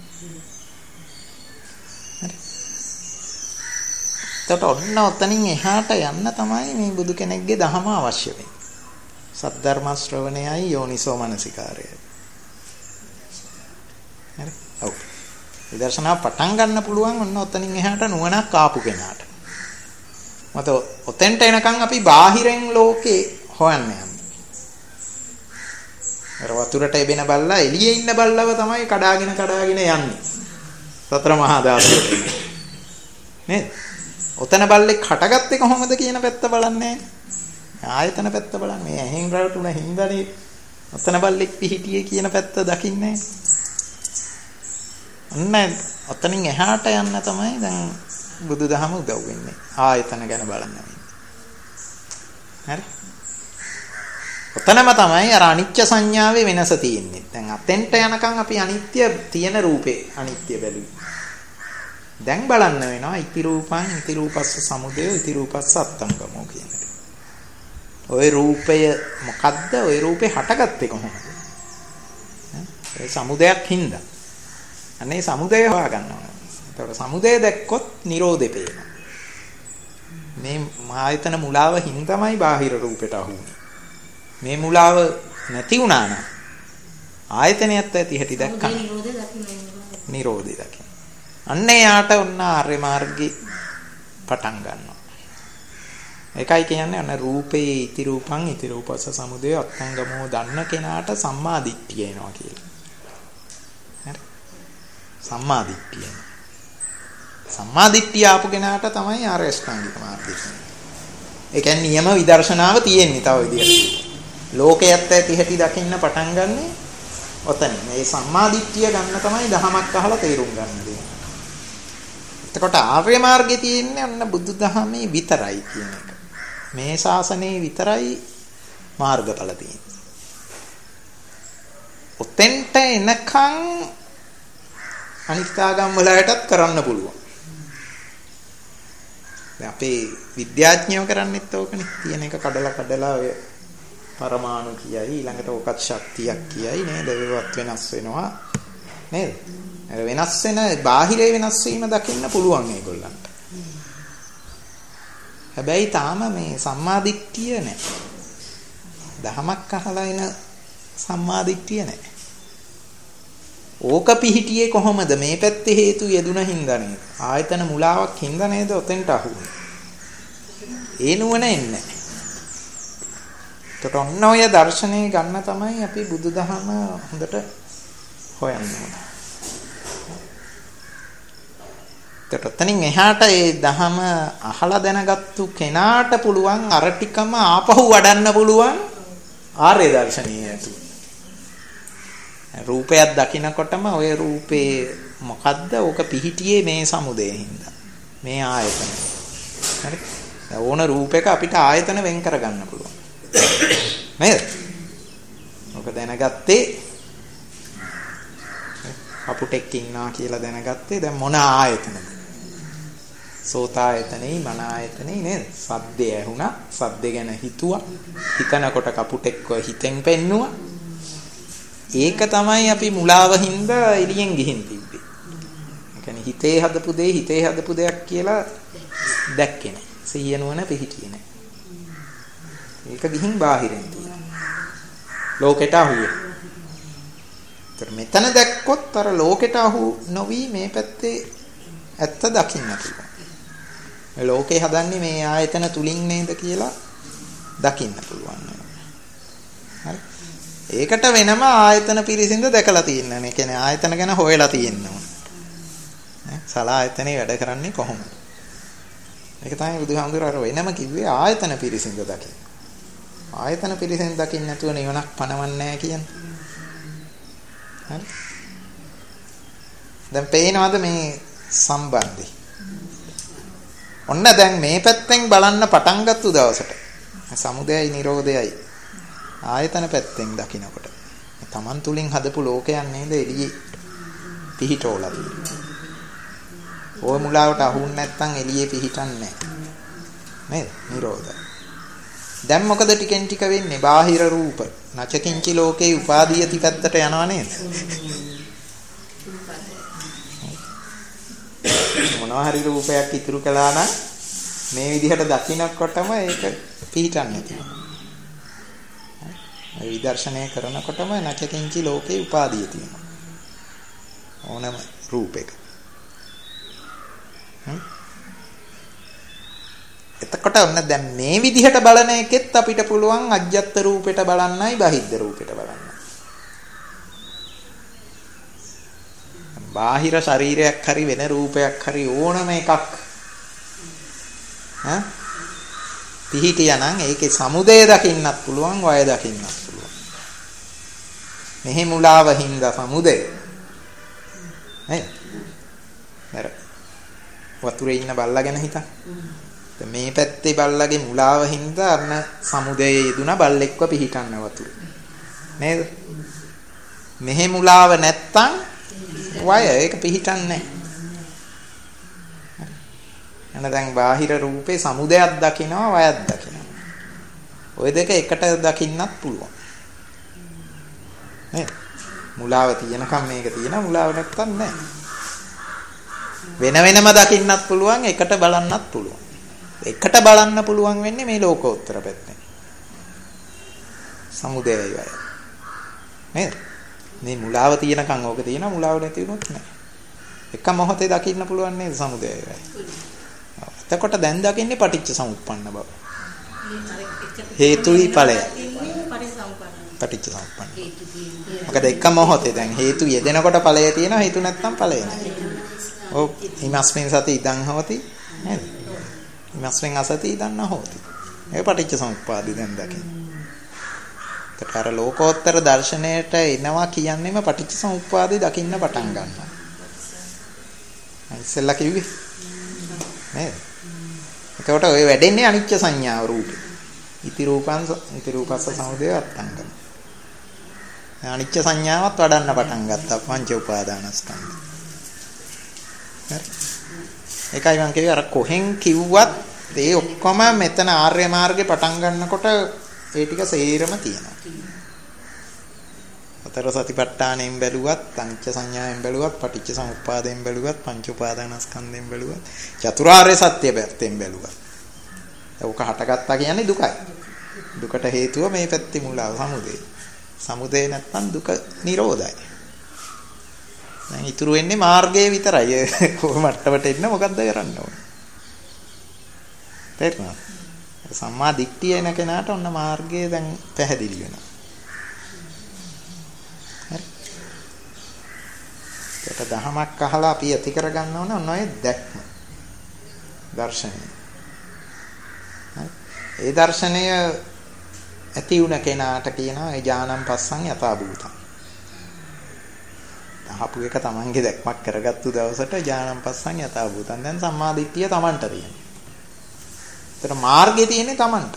හරි. එතකොට ඔන්න ඔතනින් එහාට යන්න තමයි මේ බුදු කෙනෙක්ගේ දහම අවශ්‍ය වෙන්නේ. සද්ධර්ම ශ්‍රවණයයි යෝනිසෝ මනසිකාරයයි. හරි. ඔව්. විදර්ශනා පටන් ගන්න පුළුවන් ඔන්න ඔතනින් එහාට නුවණක් ආපු කෙනාට. මත ඔතෙන්ට එනකන් අපි බාහිරෙන් ලෝකේ හොයන්න යන්නේ. අර වතුරට එබෙන බල්ලා එළියේ ඉන්න බල්ලව තමයි කඩාගෙන යන්නේ. සතර මහා ධාතුවට. නේද? ඔතන බල්ලෙක් හටගත්තේ කොහොමද කියන පැත්ත බලන්නේ. ආයතන පැත්ත බලන්නේ. මේ ඇහෙන් රටුන හින්දානේ ඔතන බල්ලෙක් පිහිටියේ කියන පැත්ත දකින්නේ. අන්න ඔතනින් එහාට යන්න තමයි දැන් බුදුදහම උදව් වෙන්නේ. ආයතන ගැන බලන්න වෙන්නේ. හරි? ඔතනම තමයි අර අනිත්‍ය සංඥාවේ වෙනස තියෙන්නේ. දැන් අතෙන්ට යනකම් අපි අනිත්‍ය තියෙන රූපේ අනිත්‍ය බැලුවා. දැන් බලන්න වෙනවා ඉති රූපං ඉති රූපස්ස සමුදය ඉති රූපස්ස අත්තංගමෝ කියන එක. ওই රූපය මොකද්ද? ওই රූපේ හටගත්තේ කොහොමද? ඒ සමුදයක් හින්දා. අනේ සමුදය හොයාගන්න ඕනේ. ඒතකොට සමුදය දැක්කොත් නිරෝධය පේනවා. මේ ආයතන මුලාව හින්දාමයි බාහිර රූපෙට අහුනේ. මේ මුලාව නැති වුණා නම් ආයතනයත් ඇති හැටි දැක්කම නිරෝධය දකින්න. අන්න එයාට ඔන්න ආර්ය මාර්ගේ පටන් ගන්නවා. ඒකයි කියන්නේ අන්න රූපේ ඉති රූපං ඉති රූපස්ස සමුදය අත්ංගමෝ දන්න කෙනාට සම්මා දිට්ඨිය එනවා කියලා. හරි. සම්මා දිට්ඨිය. සම්මා දිට්ඨිය ආපු කෙනාට තමයි ආර්ය අෂ්ටාංගික මාර්ගය. ඒ කියන්නේ නියම විදර්ශනාව තියෙන්නේ තව විදියට. ලෝකයේත් ඇති හැටි දකින්න පටන් ගන්නෙ ඔතන. මේ සම්මා දිට්ඨිය ගන්න තමයි දහමක් අහලා තේරුම් ගන්න දෙන්නේ. එතකොට ආර්ය මාර්ගයේ තියෙන්නේ අන්න බුදුදහමේ විතරයි කියන එක. මේ ශාසනයේ විතරයි මාර්ගඵල තියෙන්නේ. ඔතෙන්ට එනකන් අනිත්‍යගම් වලටත් කරන්න පුළුවන්. දැන් අපේ විද්‍යාඥයෝ කරන්නේත් ඕකනේ. තියෙන එක කඩලා ඔය පරමාණු කියයි ඊළඟට ඕකත් ශක්තියක් කියයි නේද? ඒවත් වෙනස් වෙනවා නේද? වෙනස් වෙන බාහිරේ වෙනස් වීම දකින්න පුළුවන් ඒගොල්ලන්ට. හැබැයි තාම මේ සම්මාදිට්ඨිය නැහැ. දහමක් අහලා එන සම්මාදිට්ඨිය නැහැ. ඕක පිහිටියේ කොහොමද? මේ පැත්තේ හේතු යෙදුන හින්දා නේද? ආයතන මුලාවක් හින්දා නේද ඔතෙන්ට අහුනේ. ඒ නුවණ එන්නේ. ඒකට ඔන්න ඔය දර්ශනේ ගන්න තමයි අපි බුදුදහම හොඳට හොයන්න ඕනේ. තනින් එහාට ඒ දහම අහලා දැනගත්තු කෙනාට පුළුවන් අර ටිකම ආපහු වඩන්න පුළුවන් ආර්ය දර්ශනීය ඇතු. රූපයක් දකිනකොටම ඔය රූපේ මොකද්ද? ඕක පිහිටියේ මේ සමුදේ හින්දා. මේ ආයතන. හරි? ඕන රූපයක අපිට ආයතන වෙන් කරගන්න පුළුවන්. නේද? ඕක දැනගත්තේ අපුටෙක් ඉන්නවා කියලා දැනගත්තේ දැන් මොන ආයතනද? සෝතායතනෙයි මන ආයතනෙයි නේද? සද්දය ඇහුණා, සද්ද ගැන හිතුවා, හිතනකොට කපුටෙක්ව හිතෙන් පෙන්නුවා. ඒක තමයි අපි මුලාව හින්දා එළියෙන් ගිහින් තිබ්බේ. ඒ කියන්නේ හිතේ හදපු දෙයක් කියලා දැක්කේ නැහැ. සිහිය නුවණ පිහිටියේ නැහැ. ඒක ගිහින් බාහිරින් තියෙනවා. ලෝකෙට අහුවේ. මෙතන දැක්කොත් අර ලෝකෙට අහු නොවි මේ පැත්තේ ඇත්ත දකින්න පුළුවන්. මේ ලෝකේ හදන්නේ මේ ආයතන තුලින් නේද කියලා දකින්න පුළුවන්. හරි. ඒකට වෙනම ආයතන පිරිසිඳ දැකලා තියෙනවා. ඒ කියන්නේ ආයතන ගැන හොයලා තියෙනවා. සලආයතනේ වැඩ කරන්නේ කොහොමද? ඒක තමයි බුදුහාමුදුරුවෝ වෙනම කිව්වේ ආයතන පිරිසිඳ දකින්න. ආයතන පිරිසිඳ දකින්න නැතුව නිවනක් පණවන්නේ නැහැ කියන්නේ. හරි. දැන් පේනවද මේ සම්බන්ධය? ඔන්න දැන් මේ පැත්තෙන් බලන්න පටන් ගත්ත දවසට සමුදයයි නිරෝධයයි ආයතන පැත්තෙන් දකින්නකොට තමන් තුලින් හදපු ලෝකයක් නේද එළියේ පිහිටෝලා තියෙන්නේ. ওই මුලාවට අහුන් නැත්තම් එළියේ පිහිටන්නේ නැහැ. නේද? නිරෝධය. දැන් මොකද ටිකෙන් ටික වෙන්නේ? බාහිර රූප නචකින්චි ලෝකේ උපාදීයති පැත්තට යනවා නේද? මොනවා හරි රූපයක් ඉතුරු කළා නම් මේ විදිහට දකින්නකොටම ඒක පිහිටන්නේ තියෙනවා. ඒ විදර්ශනය කරනකොටම නචකින්චි ලෝකේ උපාදීය තියෙනවා. ඕනම රූපයක. එතකොට ඔන්න දැන් මේ විදිහට බලන එකෙත් අපිට පුළුවන් අජ්ජත් රූපෙට බලන්නයි බහිද්ද රූපෙට බලන්නයි. බාහිර ශරීරයක් හරි වෙන රූපයක් හරි ඕනම එකක් පිහිටියානම් ඒකේ සමුදය දකින්නත් පුළුවන් වය දකින්නත් පුළුවන්. මෙහි මුලාව හින්දා සමුදය. නේද? නේද? වතුරේ ඉන්න බල්ලා ගැන හිතන්න. මේ පැත්තේ බල්ලගේ මුලාව හින්දා අන්න සමුදයේ යෙදුන බල්ලෙක්ව පිහිටන්න වතුරේ. නේද? මෙහි මුලාව නැත්තම් වය ඒක පිහිටන්නේ නැහැ. දැන් බාහිර රූපේ සමුදයක් දකිනවා වයක් දකිනවා. ওই දෙක එකට දකින්නත් පුළුවන්. නේද? මුලාව තියෙනකම් මේක තියෙනවා මුලාව නැත්තම් නැහැ. වෙන වෙනම දකින්නත් පුළුවන් එකට බලන්නත් පුළුවන්. එකට බලන්න පුළුවන් වෙන්නේ මේ ලෝකෝත්තර පැත්තෙන්. සමුදයයි වය. නේද? මේ මුලාව තියෙනකන් ඕක තියෙනවා මුලාව නැති වුණොත් නෑ. එක මොහොතේ දකින්න පුළුවන් නේද සමුදයයි වය. එතකොට දැන් දකින්නේ පටිච්ච සමුප්පන්න බව. හේතුයි ඵලය. පටිච්ච සමුප්පන්න. මොකද එක මොහොතේ දැන් හේතු යෙදෙනකොට ඵලය තියෙනවා හේතු නැත්නම් ඵලය නෑ. ඔව් ීමස්මින් සති ඉදං හොති නේද? ීමස්මින් අසති ඉදං නොහොති. ඒ පටිච්ච සමුප්පාදි දැන් දකින්න. ඒතර ලෝකෝත්තර දර්ශනයට එනවා කියන්නේම පටිච්ච සමුප්පාදේ දකින්න පටන් ගන්නවා. ඉස්සෙල්ලා කිව්වේ නේද? ඒක එතකොට ඔය වැඩෙන්නේ අනිච්ච සංඥාව රූපේ. ඉති රූපස්ස සමුදය අත්තංගම. අනිච්ච සංඥාවත් වඩන්න පටන් ගත්තා පංච උපාදානස්කන්ධ. හරි. ඒකයි මම කිව්වේ අර කොහෙන් කිව්වත් ඒ ඔක්කොම මෙතන ආර්ය මාර්ගේ පටන් ගන්නකොට ඒ ටික සේරම තියෙනවා. අතර සතිපට්ඨානෙන් බැලුවත්, අනිච්ච සංඥාවෙන් බැලුවත්, පටිච්ච සමුප්පාදයෙන් බැලුවත්, පංච උපාදානස්කන්ධයෙන් බැලුවත්, චතුරාර්ය සත්‍ය පැත්තෙන් බැලුවත්. ඒක හටගත්තා කියන්නේ දුකයි. දුකට හේතුව මේ පැත්තේ මුලාව සමුදය. සමුදය නැත්තම් දුක නිරෝධයි. දැන් ඉතුරු වෙන්නේ මාර්ගය විතරයි. කොහොම මට්ටමට එන්න මොකද්ද කරන්න ඕනේ? තේරුණාද? සම්මා දිට්ඨිය එන කෙනාට ඔන්න මාර්ගය දැන් පැහැදිලි වෙනවා. හරි. ඒක දහමක් අහලා අපි ඇති කරගන්න ඕන ඔන්න ඔය දැක්ම. දර්ශනය. ඒ දර්ශනය ඇති වුණ කෙනාට කියනවා ඒ ඥානම් පස්සන් යථා භූතං. අහපු එක තමන්ගේ දැක්මක් කරගත්තු දවසට ඥානම් පස්සන් යථා භූතං. දැන් සම්මා දිට්ඨිය තමන්ට තියෙනවා. ඒතර මාර්ගය තියෙන්නේ තමන්ට.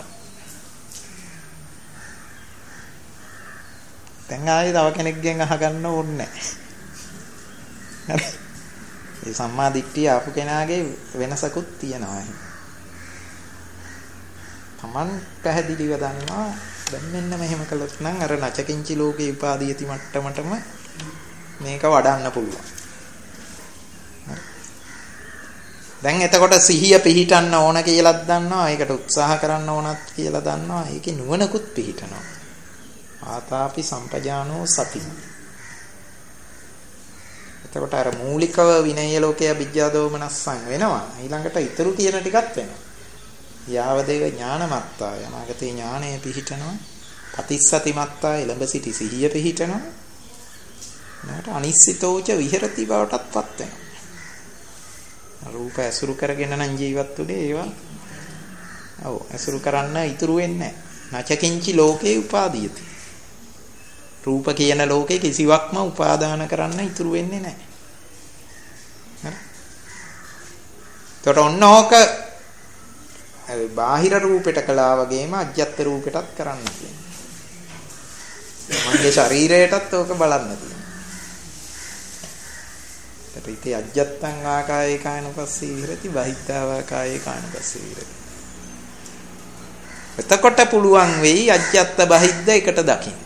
දැන් ආයේ තව කෙනෙක්ගෙන් අහගන්න ඕනේ නැහැ. හරි. මේ සම්මා දිට්ඨිය ආපු කෙනාගේ වෙනසකුත් තියෙනවා. තමන් පැහැදිලිව දන්නවා දැන් මෙන්න මෙහෙම කළොත් නම් අර නචකින්චි ලෝකේ උපාදීයති මට්ටමටම මේක වඩන්න පුළුවන්. දැන් එතකොට සිහිය පිහිටන්න ඕන කියලාත් දන්නවා. ඒකට උත්සාහ කරන්න ඕනත් කියලා දන්නවා. ඒකේ නුවණකුත් පිහිටනවා. ආතාපි සම්පජානෝ සති. එතකොට අර මූලිකව විනය ලෝකයේ විද්‍යා දෝමනස්සන් වෙනවා. ඊළඟට ඊතරු තියෙන ටිකක් වෙනවා. යාවදේව ඥානමත්තා යනාගතේ ඥානය පිහිටනවා. පතිස්සති මත්තා එළඹ සිටි සිහිය පිහිටනවා. ඊළඟට අනිස්සිතෝච විහෙරති බවටත්පත් වෙනවා. රූප ඇසුරු කරගෙන නම් ජීවත් උනේ ඒවා. ඔව් ඇසුරු කරන්න ඉතුරු වෙන්නේ නැහැ. නචකින්චි ලෝකේ උපාදීයති. රූප කියන ලෝකේ කිසිවක්ම උපාදාන කරන්න ඉතුරු වෙන්නේ නැහැ. හරි. ඒතකොට ඔන්නෝක බාහිර රූපෙට කළා වගේම අජ්ජත් රූපෙටත් කරන්න තියෙනවා. මගේ ශරීරයටත් ඕක බලන්න තියෙනවා. ඊට අජ්ජත්තං ආකායේ කායනුපස්සී විහෙරති බහිද්ධා වාකායේ කායනුපස්සී විහෙරති. එතකොට පුළුවන් වෙයි අජ්ජත්ත බහිද්ධ එකට දකින්න.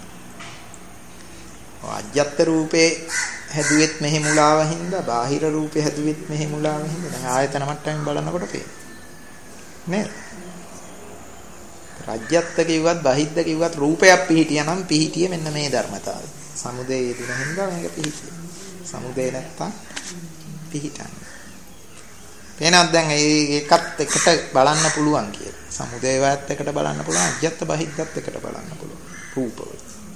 අජ්ජත් රූපේ හැදුවෙත් මෙහි මුලාව හින්දා බාහිර රූපේ හැදුවෙත් මෙහි මුලාව හින්දා දැන් ආයතන මට්ටමින් බලනකොට පේනවා නේද? රාජ්‍යත්ත කිව්වත් බහිද්ධ කිව්වත් රූපයක් පිහිටියනම් පිහිටියේ මෙන්න මේ ධර්මතාවය. සමුදේ යෙදුන හින්දා මේක පිහිටියේ. සමුදේ නැත්තම් පිහිටන්නේ. එහෙනම් දැන් ඒකත් එකට බලන්න පුළුවන් කියලා. සමුදේ වායත් එකට බලන්න පුළුවන්, අජ්ජත් බහිද්දත් එකට බලන්න පුළුවන්. රූපවල.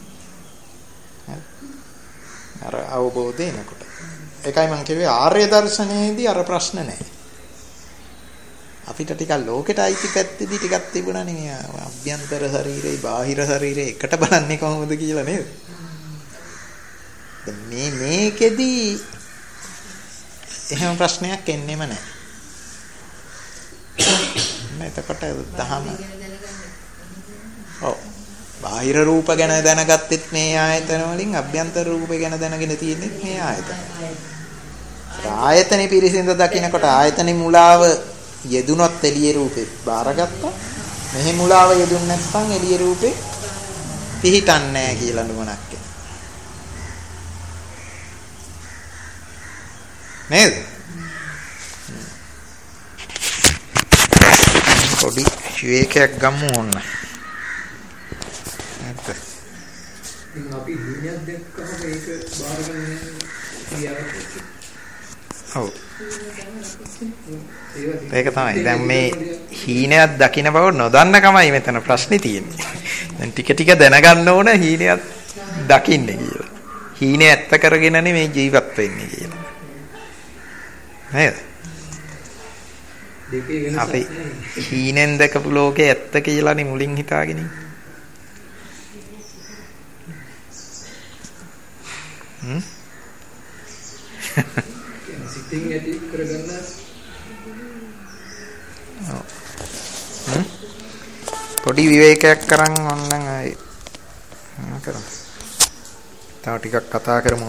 අර අවබෝධය එනකොට. ඒකයි මම කිව්වේ ආර්ය දර්ශනයේදී අර ප්‍රශ්න නැහැ. අපිට ටිකක් ලෝකෙට අයිති පැත්තේදී ටිකක් තිබුණානේ මේ අභ්‍යන්තර ශරීරේ බාහිර ශරීරේ එකට බලන්නේ කොහොමද කියලා නේද? දැන් මේකෙදී එහෙම ප්‍රශ්නයක් එන්නෙම නැහැ. එතකොට දහම ඔව් බාහිර රූප ගැන දැනගත්තෙත් මේ ආයතන වලින් අභ්‍යන්තර රූප ගැන දැනගෙන තියෙන්නේ මේ ආයතන. ආයතනෙ පිරිසිඳ දකින්නකොට ආයතනෙ මුලාව යෙදුනොත් එළියේ රූපේ බාරගත්තා. මෙහි මුලාව යෙදුන්නේ නැත්නම් එළියේ රූපේ පිහිටන්නේ නැහැ කියලා නුවණක් එනවා. නේද? පොඩි විවේකයක් ගමු ඕන. නැත්ද? ඉතින් අපි දුනියක් දැක්කම ඒක බාරගන්නේ කියාවට. ඔව්. ඒක තමයි. දැන් මේ හීනයක් දකින්න බව නොදන්නකමයි මෙතන ප්‍රශ්නේ තියෙන්නේ. දැන් ටික ටික දැනගන්න ඕන හීනයක් දකින්නේ කියලා. හීනේ ඇත්ත කරගෙනනේ මේ ජීවත් වෙන්නේ කියලා. නේද? අපි හීනෙන් දැකපු ලෝකේ ඇත්ත කියලානේ මුලින් හිතාගෙන ඉන්නේ. සිතින් ඇති කරගන්න පොඩි විවේකයක් කරන් ඔන්න ආයි කරමු. තව ටිකක් කතා කරමු.